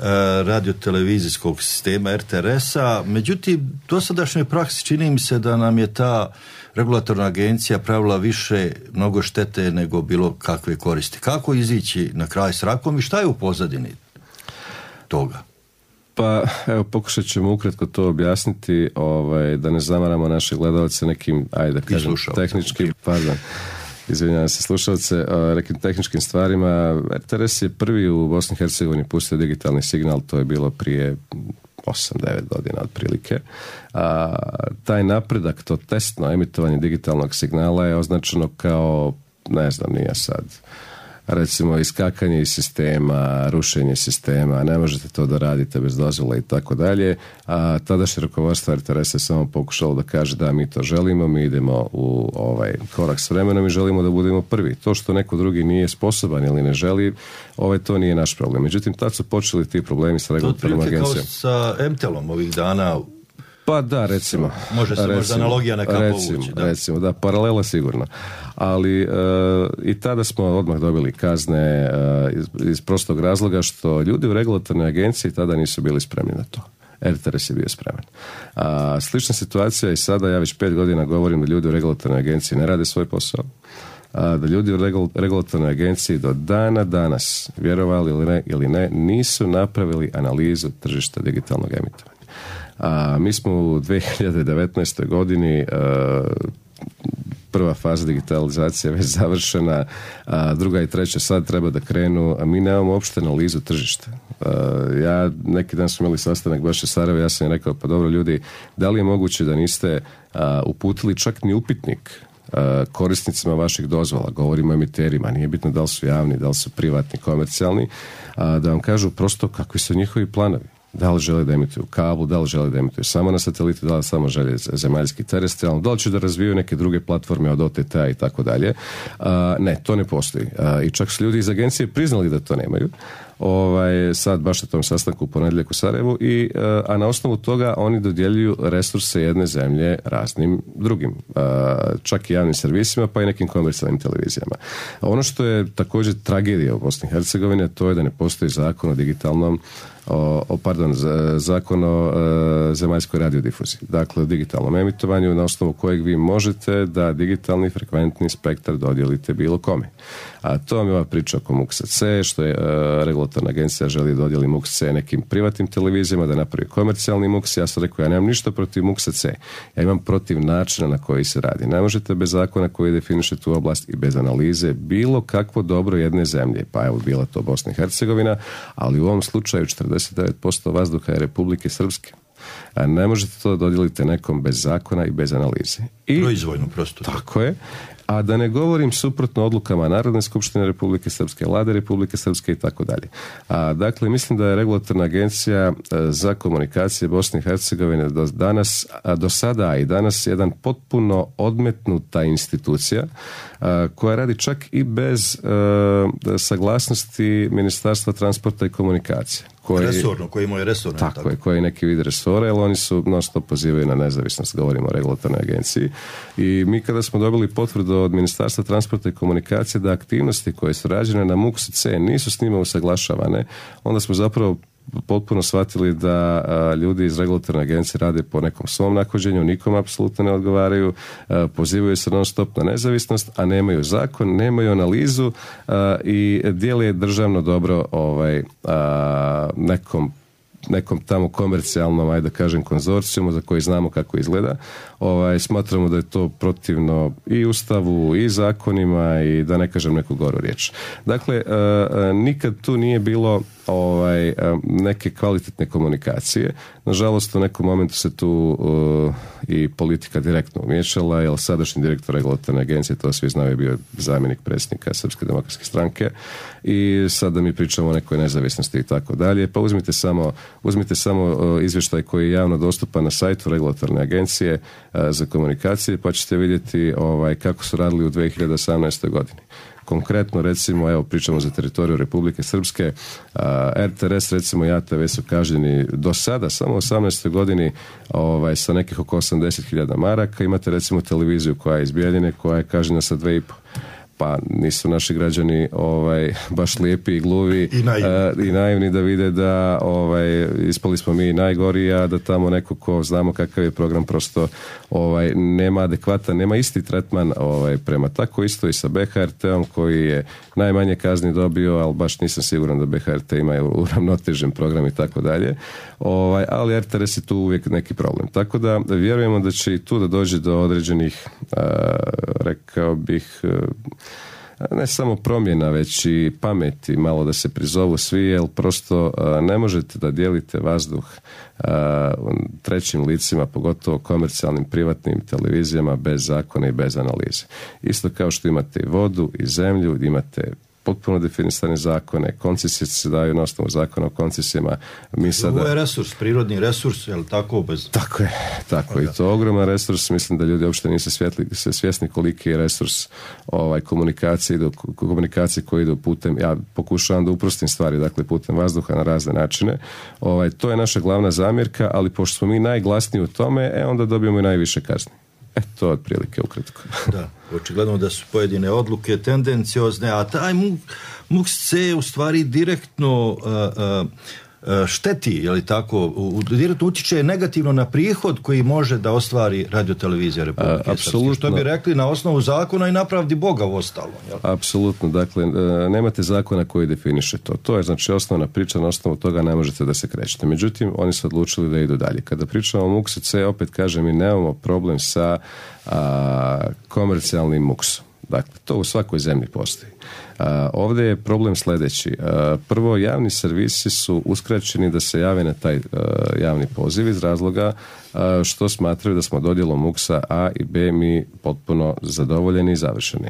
radiotelevizijskog sistema RTRS-a. Međutim, dosadašnjoj praksi čini mi se da nam je ta regulatorna agencija pravila više mnogo štete nego bilo kakve koristi. Kako izići na kraj s rakom i šta je u pozadini toga? Pa, evo, pokušat ćemo ukratko to objasniti, da ne zamaramo naše gledalce nekim, ajde da kažem, tehničkim, izvinjavam se slušalce, nekim tehničkim stvarima. RTRS je prvi u Bosni i Hercegovini pustio digitalni signal, to je bilo prije 8-9 godina otprilike. Taj napredak, to testno emitovanje digitalnog signala je označeno kao, ne znam, nije sad, recimo iskakanje iz sistema, rušenje sistema, ne možete to da radite bez dozvole i tako dalje. A tadašnje rukovodstvo RTS je samo pokušalo da kaže da mi to želimo, mi idemo u korak s vremenom i želimo da budemo prvi. To što neko drugi nije sposoban ili ne želi, to nije naš problem. Međutim, tad su počeli ti problemi sa regulatornom agencijom. To kao sa MTEL-om ovih dana. Pa da, recimo. Može se možda analogija neka povući. Recimo, da, paralela sigurno. Ali i tada smo odmah dobili kazne iz prostog razloga što ljudi u regulatornoj agenciji tada nisu bili spremni na to. RTRS je bio spreman. Slična situacija i sada, ja već 5 godina govorim da ljudi u regulatornoj agenciji ne rade svoj posao. Da ljudi u regulatornoj agenciji do dana danas, vjerovali ili ne, nisu napravili analizu tržišta digitalnog emitovanja. Mi smo u 2019. godini, prva faza digitalizacije već završena, druga i treća sad treba da krenu, a mi nemamo uopšte analizu tržišta. Neki dan smo imali sastanak baš u Sarajevu, ja sam rekao, pa dobro ljudi, da li je moguće da niste uputili čak ni upitnik korisnicima vaših dozvola, govorimo o emiterima, nije bitno da li su javni, da li su privatni, komercijalni, da vam kažu prosto kakvi su njihovi planovi. Da li žele da emituju kablu, da li žele da emituju samo na satelitu, da li samo žele zemaljski terestrijalno, da li će da razviju neke druge platforme od OTT-a i tako dalje. Ne, to ne postoji. I čak su ljudi iz agencije priznali da to nemaju. Sad baš na tom sastanku u ponedjeljak u Sarajevu a na osnovu toga oni dodjeljuju resurse jedne zemlje raznim drugim, čak i javnim servisima pa i nekim komercijalnim televizijama. Ono što je također tragedija u Bosni i Hercegovini, to je da ne postoji zakon o digitalnom zakon o zemaljskoj radiodifuziji. Dakle, o digitalnom emitovanju na osnovu kojeg vi možete da digitalni frekventni spektar dodijelite bilo kome. A to vam je ova priča oko MUX-C, što je regulatorna agencija želi dodijeli MUX-C nekim privatnim televizijama, da napravi komercijalni MUX. Ja sam rekao, ja nemam ništa protiv MUX-C. Ja imam protiv načina na koji se radi. Ne možete bez zakona koji definiše tu oblast i bez analize bilo kakvo dobro jedne zemlje. Pa evo, bila to Bosna i Hercegovina, ali u ovom slučaju 49% vazduha je Republike Srpske. A ne možete to dodijeliti nekom bez zakona i bez analize. Proizvoljno prosto. Tako je. A da ne govorim suprotno odlukama Narodne skupštine Republike Srpske, Vlade Republike Srpske i tako dalje. Dakle, mislim da je regulatorna agencija za komunikacije Bosne i Hercegovine do sada i danas jedan potpuno odmetnuta institucija koja radi čak i bez saglasnosti Ministarstva transporta i komunikacije. Koji imaju resorno. Tako je, koji je neki vid resora, jer oni su non stop pozivaju na nezavisnost, govorimo o regulatornoj agenciji. I mi kada smo dobili potvrdu od Ministarstva transporta i komunikacije da aktivnosti koje su rađene na MUX-C nisu s njima usaglašavane, onda smo zapravo potpuno shvatili da ljudi iz regulatorne agencije rade po nekom svom nahođenju, nikom apsolutno ne odgovaraju, pozivaju se non stop na nezavisnost, a nemaju zakon, nemaju analizu i dijeli državno dobro nekom tamo komercijalnom, ajde da kažem, konzorcijumu za koji znamo kako izgleda. Smatramo da je to protivno i Ustavu i zakonima i da ne kažem neku goru riječ. Dakle, nikad tu nije bilo neke kvalitetne komunikacije. Nažalost, u nekom momentu se tu i politika direktno umiješala, jer sadašnji direktor regulatorne agencije, to svi znaju, je bio zamjenik predsjednika Srpske demokratske stranke i sada mi pričamo o nekoj nezavisnosti i tako dalje. Pa uzmite samo izvještaj koji je javno dostupan na sajtu regulatorne agencije za komunikacije, pa ćete vidjeti kako su radili u 2018. godini. Konkretno, recimo, evo, pričamo za teritoriju Republike Srpske, RTRS, recimo, i ATV su kažnjeni do sada, samo u 18. godini sa nekih oko 80.000 maraka. Imate, recimo, televiziju koja je iz Bijeljine, koja je kažnjena sa 2,5. pa nisu naši građani baš lijepi i gluvi i naivni da vide da ispali smo mi najgori, a da tamo neko ko znamo kakav je program prosto nema adekvatan, nema isti tretman prema. Tako isto i sa BHRT-om koji je najmanje kazni dobio, ali baš nisam siguran da BHRT ima uravnotežen program i tako dalje, ali RTS je tu uvijek neki problem. Tako da vjerujemo da će i tu da dođe do određenih, rekao bih, ne samo promjena, već i pameti, malo da se prizovu svi, jer prosto ne možete da dijelite vazduh trećim licima, pogotovo komercijalnim privatnim televizijama, bez zakona i bez analize. Isto kao što imate i vodu i zemlju, imate potpuno definisane zakone, koncesije se daju na osnovu zakona o koncesijama. Ovo je resurs, prirodni resurs, je li tako? Tako i to ogroman resurs, mislim da ljudi uopšte nisu svjesni koliki je resurs komunikacije koji idu putem, ja pokušavam da uprostim stvari, dakle putem vazduha na razne načine. To je naša glavna zamjerka, ali pošto smo mi najglasniji u tome, onda dobijemo i najviše kazni. To je otprilike ukratko. Da, očigledno da su pojedine odluke tendenciozne, a taj MUX-C u stvari direktno šteti, je li tako, direktno utiče negativno na prihod koji može da ostvari radiotelevizija Republike Srpske. Što bi rekli na osnovu zakona i na pravdi Boga u ostalom. Apsolutno, dakle, nemate zakona koji definiše to. To je znači osnovna priča, na osnovu toga ne možete da se krećete. Međutim, oni su odlučili da idu dalje. Kada pričamo o MUX-C, opet kažem, mi nemamo problem sa komercijalnim MUX-om. Dakle, to u svakoj zemlji postoji. Ovdje je problem sljedeći. Prvo, javni servisi su uskraćeni da se jave na taj javni poziv iz razloga što smatraju da smo dodjelom MUX-a A i B mi potpuno zadovoljeni i završeni.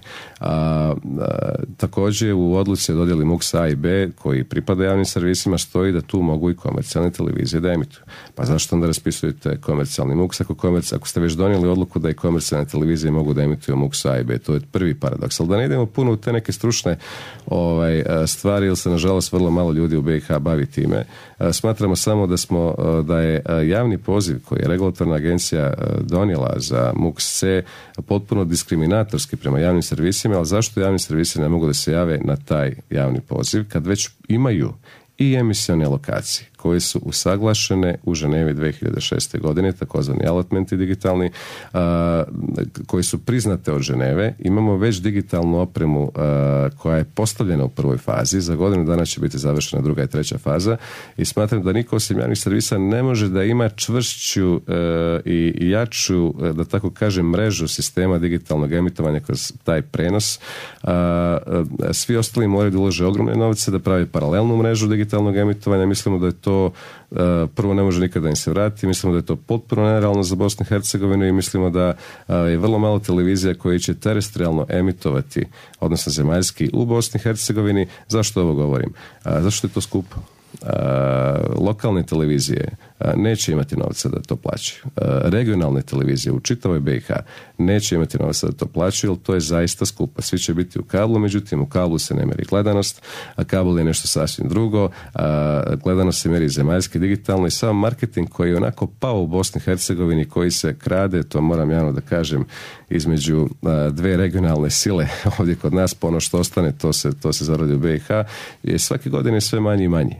Također u odluci o dodjeli MUX-a A i B koji pripada javnim servisima stoji da tu mogu i komercijalne televizije da emituju. Pa zašto onda raspisujete komercijalni MUX ako ste već donijeli odluku da i komercijalne televizije mogu da emituju MUX-a A i B? To je prvi paradoks. Ali da ne idemo puno u te neke stručne stvari, jer se nažalost vrlo malo ljudi u BiH bavi time. Smatramo samo da je javni poziv koji je regulatorna agencija donijela za MUX-C potpuno diskriminatorski prema javnim servisima, ali zašto javni servisi ne mogu da se jave na taj javni poziv kad već imaju i emisione lokacije koje su usaglašene u Ženevi 2006. godine, takozvani allotmenti digitalni, koji su priznate od Ženeve. Imamo već digitalnu opremu koja je postavljena u prvoj fazi, za godinu dana će biti završena druga i treća faza i smatram da niko osim javnih servisa ne može da ima čvršću i jaču, da tako kažem, mrežu sistema digitalnog emitovanja kroz taj prenos. Svi ostali moraju da ulože ogromne novce da pravi paralelnu mrežu digitalnog emitovanja. Mislimo da je to prvo ne može nikada im se vratiti, mislimo da je to potpuno nerealno za Bosnu i Hercegovinu i mislimo da je vrlo malo televizija koje će terestrijalno emitovati, odnosno zemaljski, u Bosni i Hercegovini. Zašto ovo govorim? Zašto je to skupo? Lokalne televizije neće imati novca da to plaćaju. Regionalne televizije u čitavoj BiH neće imati novca da to plaćaju, jer to je zaista skupo. Svi će biti u kablu, međutim u kablu se ne meri gledanost, a kabel je nešto sasvim drugo. Gledanost se meri zemaljski, digitalno i sam marketing koji je onako pao u Bosni i Hercegovini, koji se krade, to moram javno da kažem, između dve regionalne sile ovdje kod nas, po ono što ostane to se zaradi u BiH, je svake godine sve manji i manji.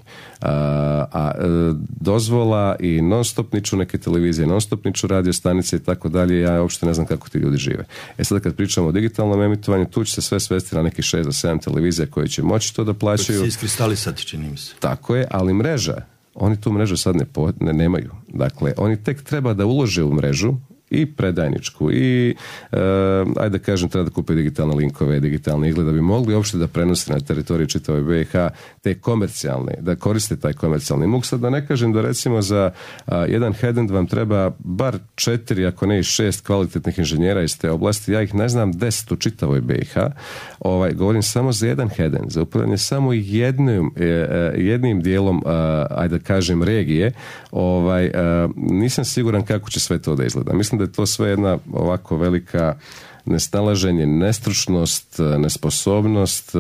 Dozvola i non-stop niču neke televizije, non-stop niču radio stanice i tako dalje, ja uopšte ne znam kako ti ljudi žive. Sada kad pričamo o digitalnom emitovanju, tu će se sve svesti na nekih 6 do 7 televizija koje će moći to da plaćaju. To će se iskristalisati, čini mi se. Tako je, ali mreža, oni tu mrežu sad nemaju. Dakle, oni tek treba da ulože u mrežu i predajničku i ajde da kažem, treba da kupe digitalne linkove, digitalne igle da bi mogli uopšte da prenose na teritoriju čitave BiH te komercijalne, da koriste taj komercijalni MUX. Sad da ne kažem da recimo za jedan headend vam treba bar 4, ako ne i 6 kvalitetnih inženjera iz te oblasti. Ja ih ne znam 10 u čitavoj BiH. Govorim samo za jedan headend, za upravljanje samo jednim dijelom, ajde da kažem, regije. Nisam siguran kako će sve to da izgleda. Mislim da je to sve jedna ovako velika nesnalaženje, nestručnost, nesposobnost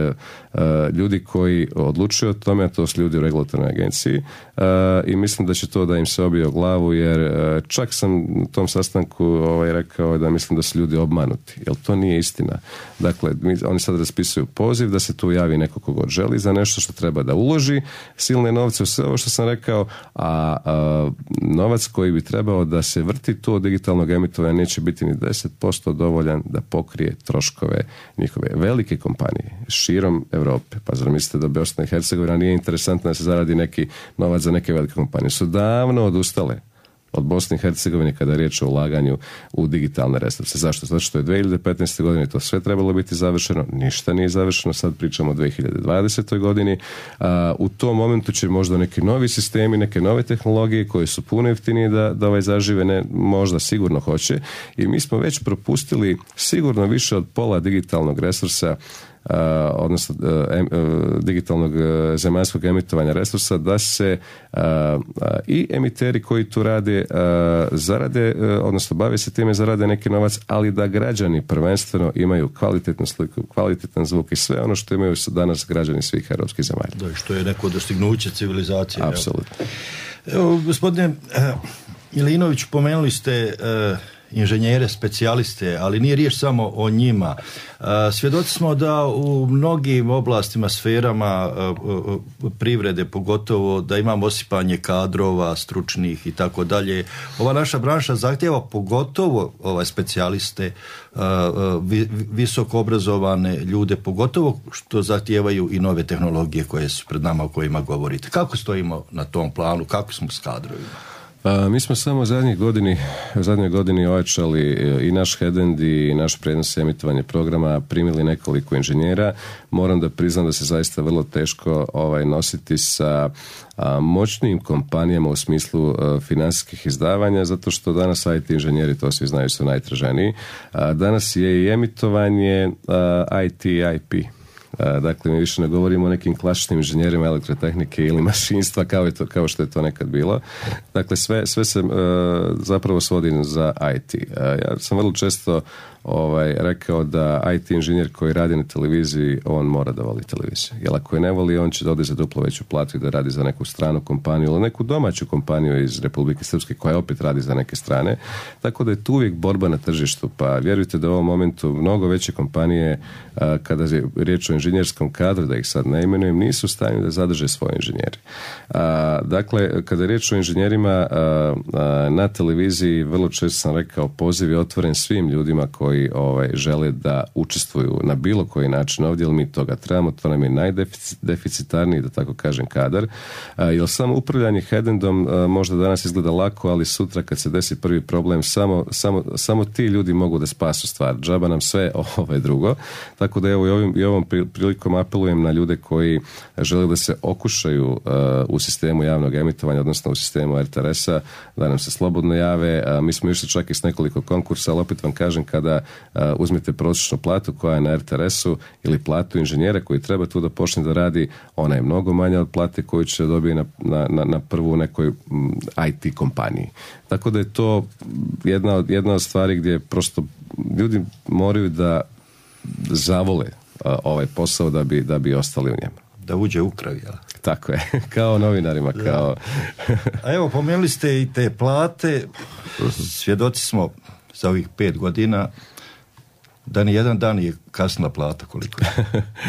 ljudi koji odlučuju o tome, a to su ljudi u regulatornoj agenciji, i mislim da će to da im se obije o glavu, jer čak sam u tom sastanku rekao da mislim da su ljudi obmanuti, jer to nije istina. Dakle, oni sad raspisuju poziv da se tu javi neko ko god želi za nešto što treba da uloži silne novce u sve ovo što sam rekao, a novac koji bi trebao da se vrti to digitalnog emitovanja neće biti ni 10% dovoljan da pokrije troškove njihove velike kompanije širom Europe. Pa zar mislite da Bosna i Hercegovina nije interesantna da se zaradi neki novac za neke velike kompanije? Su davno odustale od Bosne i Hercegovine kada je riječ o ulaganju u digitalne resurse. Zašto? Zato što je 2015. godine to sve trebalo biti završeno, ništa nije završeno, sad pričamo o 2020. godini. U tom momentu će možda neki novi sistemi, neke nove tehnologije koje su puno jeftinije da zažive, ne, možda sigurno hoće, i mi smo već propustili sigurno više od pola digitalnog resursa, odnosno digitalnog zemaljskog emitovanja resursa, da se i emiteri koji tu rade zarade, odnosno bave se time, zarade neki novac, ali da građani prvenstveno imaju kvalitetnu sliku, kvalitetan zvuk i sve ono što imaju danas građani svih europskih zemalja. Da, što je neko dostignuće civilizacije. Apsolutno. Evo, gospodine Milinović, pomenuli ste inženjere, specijaliste, ali nije riječ samo o njima. Svjedoci smo da u mnogim oblastima, sferama privrede pogotovo, da imamo osipanje kadrova, stručnih i tako dalje. Ova naša branša zahtjeva pogotovo specijaliste, visoko obrazovane ljude, pogotovo što zahtijevaju i nove tehnologije koje su pred nama, o kojima govorite. Kako stojimo na tom planu? Kako smo s kadrovima? Mi smo samo u zadnjoj godini ojačali i naš headend i naš prijenos emitovanje programa, primili nekoliko inženjera. Moram da priznam da se zaista vrlo teško nositi sa moćnim kompanijama u smislu financijskih izdavanja, zato što danas IT inženjeri, to svi znaju, su najtraženiji. Danas je i emitovanje IT, IP. Dakle, mi više ne govorimo o nekim klasičnim inženjerima elektrotehnike ili mašinstva kao što je to nekad bilo. Dakle, sve se zapravo svodi za IT. Ja sam vrlo često rekao da IT inženjer koji radi na televiziji, on mora da voli televiziju. Jer ako je ne voli, on će dobiti za duplo veću platu i da radi za neku stranu kompaniju ili neku domaću kompaniju iz Republike Srpske koja opet radi za neke strane. Tako da je tu uvijek borba na tržištu. Pa vjerujte da u ovom momentu mnogo veće kompanije, kada je riječ o inženjerskom kadru, da ih sad ne imenujem, nisu u stanju da zadrže svoje inženjere. Dakle, kada je riječ o inženjerima na televiziji, vrlo često sam rekao, poziv je otvoren svim ljudima koji žele da učestvuju na bilo koji način ovdje, jer mi toga trebamo, to nam je najdeficitarniji, da tako kažem, kadar. Jer samo upravljanje headendom možda danas izgleda lako, ali sutra kad se desi prvi problem, samo ti ljudi mogu da spasu stvar. Džaba nam sve drugo. Tako da evo i ovom prilikom apelujem na ljude koji žele da se okušaju u sistemu javnog emitovanja, odnosno u sistemu RTRS-a, da nam se slobodno jave. Mi smo išli čak i s nekoliko konkursa, ali opet vam kažem, kada uzmete prosječnu platu koja je na RTRS-u ili platu inženjera koji treba tu da počne da radi, ona je mnogo manja od plate koju će dobiti na prvu nekoj IT kompaniji. Tako da je to jedna od stvari gdje prosto ljudi moraju da zavole ovaj posao da bi ostali u njemu. Da uđe u krv, jel? Tako je, kao novinarima, kao... A evo, pomenuli ste i te plate, svjedoci smo za ovih 5 godina da ni jedan dan je kasna plata koliko je.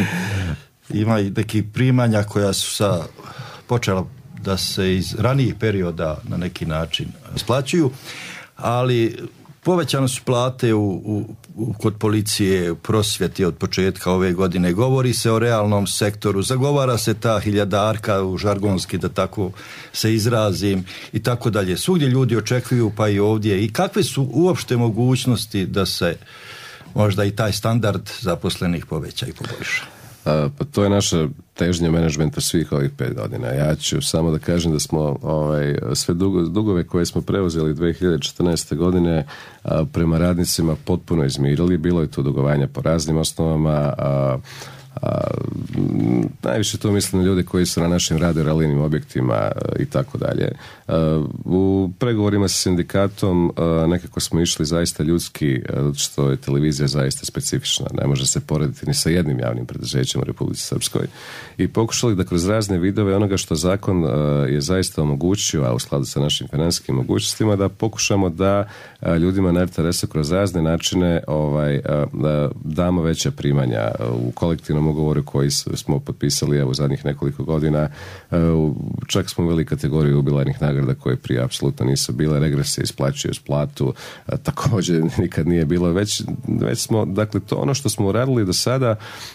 Ima i neki primanja koja su počela da se iz ranijih perioda na neki način isplaćuju, ali povećane su plate kod policije, u prosvjeti od početka ove godine. Govori se o realnom sektoru, zagovara se ta hiljadarka u žargonski, da tako se izrazim, i tako dalje. Svugdje ljudi očekuju, pa i ovdje. I kakve su uopšte mogućnosti da se možda i taj standard zaposlenih poveća i poboljša? Pa to je naša težnja menadžmenta svih ovih 5 godina. Ja ću samo da kažem da smo sve dugove koje smo preuzeli 2014. godine prema radnicima potpuno izmirili. Bilo je tu dugovanja po raznim osnovama. najviše to mislim na ljudi koji su na našim radioralijnim objektima i tako dalje. U pregovorima sa sindikatom nekako smo išli zaista ljudski, što je televizija zaista specifična, ne može se porediti ni sa jednim javnim preduzećem u Republici Srpskoj, i pokušali da kroz razne vidove onoga što zakon je zaista omogućio, a u skladu sa našim financijskim mogućnostima, da pokušamo da ljudima na RTS-u kroz razne načine damo veća primanja. U kolektivnom ugovoru koji smo potpisali u zadnjih nekoliko godina, čak smo uveli kategoriju jubilarnih nagrada koje prije apsolutno nisu bile, regresije isplaćuju uz platu, također nikad nije bilo, već smo, dakle, to ono što smo uradili do sada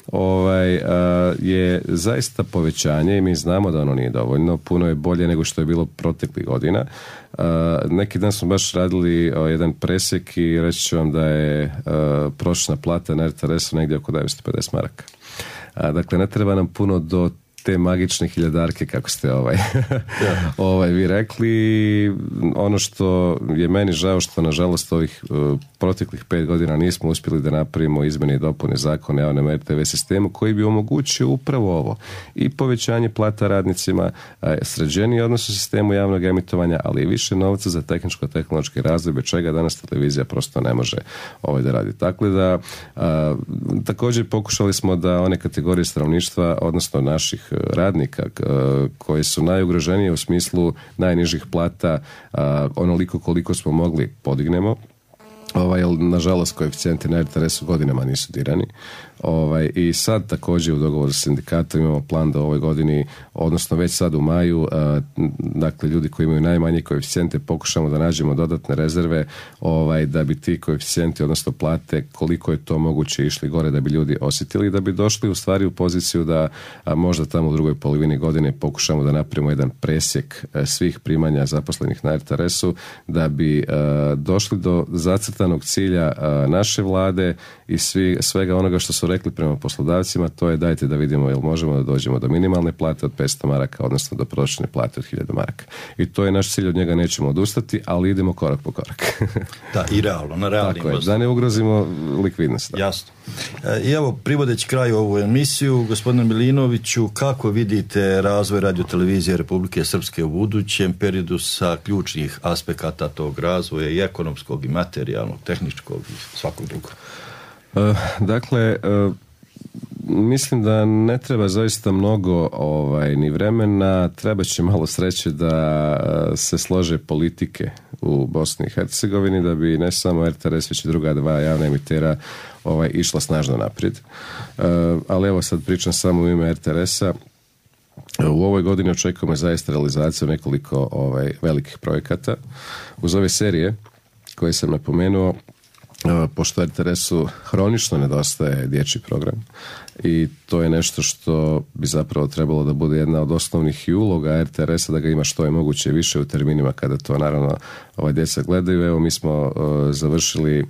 je zaista povećanje i mi znamo da ono nije dovoljno, puno je bolje nego što je bilo proteklih godina. Neki dan smo baš radili jedan presjek i reći ću vam da je prosječna plata na RTS-u negdje oko 950 maraka. Dakle, ne treba nam puno do te magične hiljadarke, kako ste vi rekli. Ono što je meni žao, što nažalost ovih proteklih 5 godina nismo uspjeli da napravimo izmjene i dopune zakona o javnom RTV sistemu koji bi omogućio upravo ovo, i povećanje plata radnicima, sređeniji odnos u sistemu javnog emitovanja, ali i više novca za tehničko-tehnološki razvoj, bez čega danas televizija prosto ne može da radi. Dakle, da također pokušali smo da one kategorije stanovništva, odnosno naših radnika koji su najugroženije u smislu najnižih plata, onoliko koliko smo mogli podignemo, jer nažalost koeficijenti na RTS-u godinama nisu dirani. I sad također u dogovoru s sindikatom imamo plan da u ovoj godini, odnosno već sad u maju, dakle ljudi koji imaju najmanje koeficijente pokušamo da nađemo dodatne rezerve da bi ti koeficijenti, odnosno plate, koliko je to moguće išli gore, da bi ljudi osjetili, da bi došli u stvari u poziciju da možda tamo u drugoj polovini godine pokušamo da napravimo jedan presjek svih primanja zaposlenih na RTS-u, da bi došli do zacrtanog cilja naše vlade i svega onoga što su rekli prema poslodavcima, to je dajte da vidimo jel možemo da dođemo do minimalne plate od 500 maraka, odnosno do prosječne plate od 1000 maraka. I to je naš cilj, od njega nećemo odustati, ali idemo korak po korak. Da, i realno, na realnim Tako je, da ne ugrozimo likvidnost. Da. Jasno. I evo, privodeći kraju ovu emisiju, gospodine Milinoviću, kako vidite razvoj radiotelevizije Republike Srpske u budućem periodu sa ključnih aspekata tog razvoja, i ekonomskog, i materijalnog, tehničkog i svakog drugog? Dakle, mislim da ne treba zaista mnogo ni vremena, treba će malo sreće da se slože politike u Bosni i Hercegovini, da bi ne samo RTS već i druga dva javna emitera išla snažno naprijed. Ali evo sad pričam samo u ime RTS-a. U ovoj godini očekujemo zaista realizaciju nekoliko velikih projekata. Uz ove serije koje sam napomenuo, pošto RTS-u hronično nedostaje dječji program, i to je nešto što bi zapravo trebalo da bude jedna od osnovnih i uloga RTS-a, da ga ima što je moguće više u terminima kada to naravno djeca gledaju. Evo, mi smo završili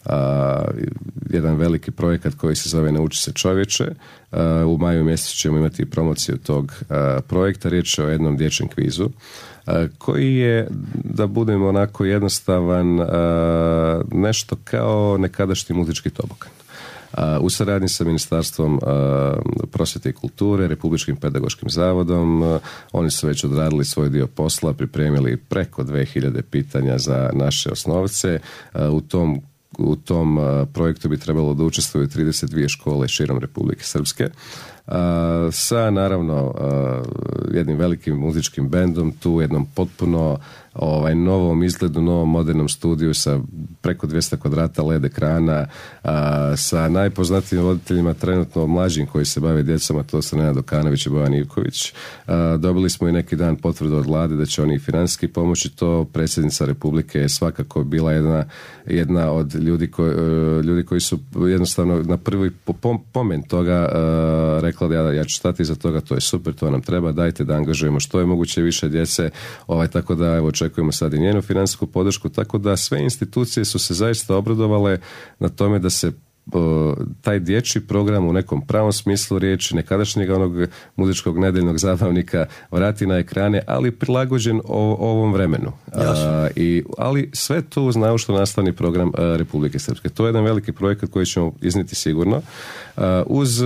jedan veliki projekat koji se zove Nauči se čovječe. U maju mjesecu ćemo imati promociju tog projekta. Riječ je o jednom dječjem kvizu koji je, da budemo onako jednostavan, nešto kao nekadašnji muzički tobogan. U saradnji sa Ministarstvom prosvjete i kulture, Republičkim pedagoškim zavodom, oni su već odradili svoj dio posla, pripremili preko 2000 pitanja za naše osnovce. U tom projektu bi trebalo da učestvuju 32 škole širom Republike Srpske, sa naravno jednim velikim muzičkim bendom, tu jednom potpuno novom izgledu, novom modernom studiju sa preko 200 kvadrata LED ekrana, sa najpoznatijim voditeljima trenutno mlađim koji se bave djecom, a to su Nenad Dokanović i Bojan Ivković. Dobili smo i neki dan potvrdu od vlade da će oni financijski pomoći to. Predsjednica Republike je svakako bila jedna od ljudi koji su jednostavno na prvi pomen toga rekla da ja ću stati iza toga, to je super, to nam treba, dajte da angažujemo što je moguće više djece, tako da evo očekujemo sad i njenu financijsku podršku, tako da sve institucije su se zaista obradovale na tome da se taj dječji program u nekom pravom smislu riječi, nekadašnjeg onog muzičkog nedeljnog zabavnika vrati na ekrane, ali prilagođen ovom vremenu. Ali sve to uz naučno nastavni program Republike Srpske. To je jedan veliki projekat koji ćemo iznijeti sigurno. Uz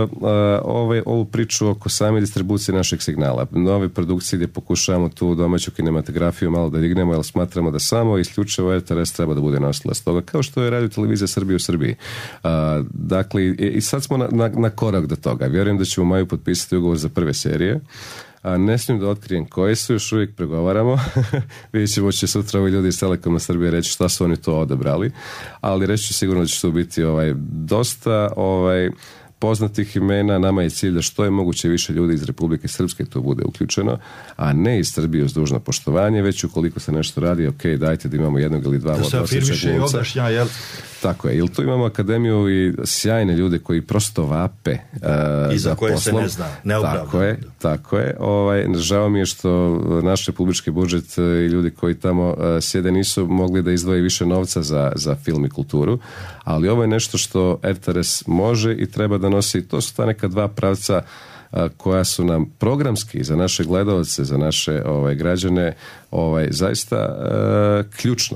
ovu priču oko same distribucije našeg signala, nove produkcije gdje pokušavamo tu domaću kinematografiju malo da dignemo, jer smatramo da samo isključivo RTS treba da bude nosilac toga, kao što je Radio Televizija Srbije u Srbiji. Dakle, i sad smo na korak do toga. Vjerujem da ćemo u maju potpisati ugovor za prve serije. Ne smijem da otkrijem koje su, još uvijek pregovaramo. Vidjet ćemo će sutra ovi ljudi iz Telekoma Srbije reći šta su oni to odebrali, ali reći ću sigurno da će to biti dosta poznatih imena. Nama je cilj da što je moguće više ljudi iz Republike Srpske to bude uključeno, a ne iz Srbije uz dužno poštovanje, već ukoliko se nešto radi, ok, dajte da imamo jednog ili dva. Da se afirmiše i objašnja, jel? Tako je, ili tu imamo akademiju i sjajne ljude koji prosto vape i za koje poslom. Se ne zna, neopravdano. Tako je. Žao mi je što naš republički budžet i ljudi koji tamo sjede nisu mogli da izdvoje više novca za film i kulturu, ali ovo je nešto što RTS može i treba da nosi. To su ta neka dva pravca koja su nam programski za naše gledaoce, za naše građane zaista ključna.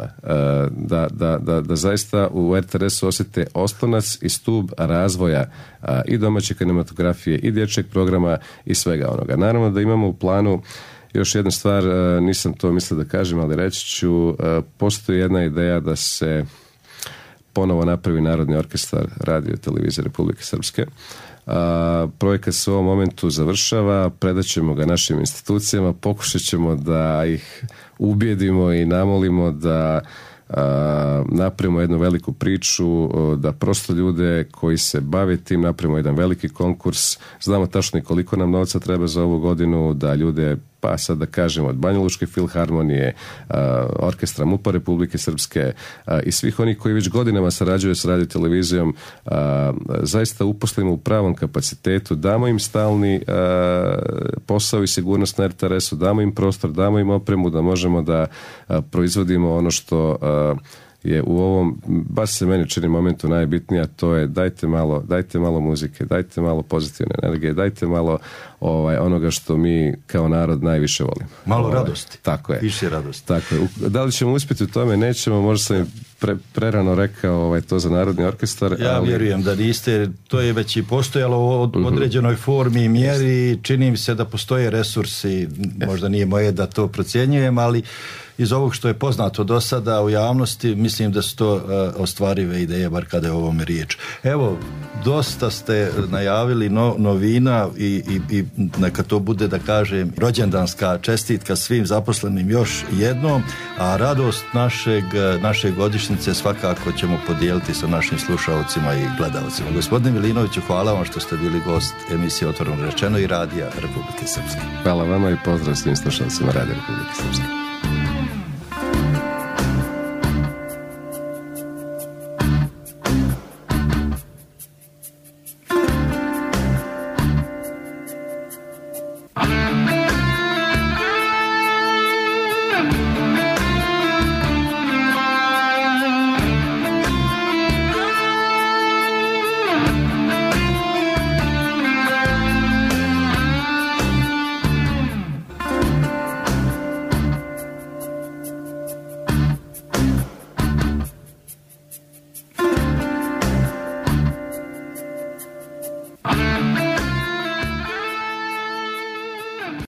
Da zaista u RTS-u osjete oslonac i stup razvoja i domaće kinematografije i dječjeg programa i svega onoga. Naravno da imamo u planu još jednu stvar, nisam to mislio da kažem, ali reći ću, postoji jedna ideja da se ponovo napravi Narodni orkestar Radio Televizije Republike Srpske. Projekat se u ovom momentu završava, predat ćemo ga našim institucijama, pokušat ćemo da ih ubijedimo i namolimo da napravimo jednu veliku priču, da prosto ljude koji se bave tim napravimo jedan veliki konkurs, znamo tačno i koliko nam novca treba za ovu godinu, da ljude, pa sad da kažemo, od Banjalučke filharmonije, orkestra MUP-a Republike Srpske i svih onih koji već godinama sarađuju s Radio Televizijom, zaista uposlimo u pravom kapacitetu, damo im stalni posao i sigurnost na RTS-u, damo im prostor, damo im opremu da možemo da proizvodimo ono što je u ovom, baš se meni čini momentu najbitnije, a to je dajte malo muzike, dajte malo pozitivne energije, dajte malo onoga što mi kao narod najviše volimo. Malo radosti. Tako je. Više radosti. Tako je. Da li ćemo uspjeti u tome? Nećemo, možda sam prerano rekao to za Narodni orkestar. Ja vjerujem da niste, to je već i postojalo u određenoj formi i mjeri, čini mi se da postoje resursi, možda nije moje da to procjenjujem, ali iz ovog što je poznato do sada u javnosti, mislim da su to ostvarive ideje, bar kada je o ovome riječ. Evo, dosta ste najavili novina i neka to bude, da kažem, rođendanska čestitka svim zaposlenim još jednom, a radost naše godišnjice svakako ćemo podijeliti sa našim slušalcima i gledalcima. Gospodine Milinoviću, hvala vam što ste bili gost emisije Otvoreno rečeno i Radija Republike Srpske. Hvala vama i pozdrav svim slušalcima Radija Republike Srpske.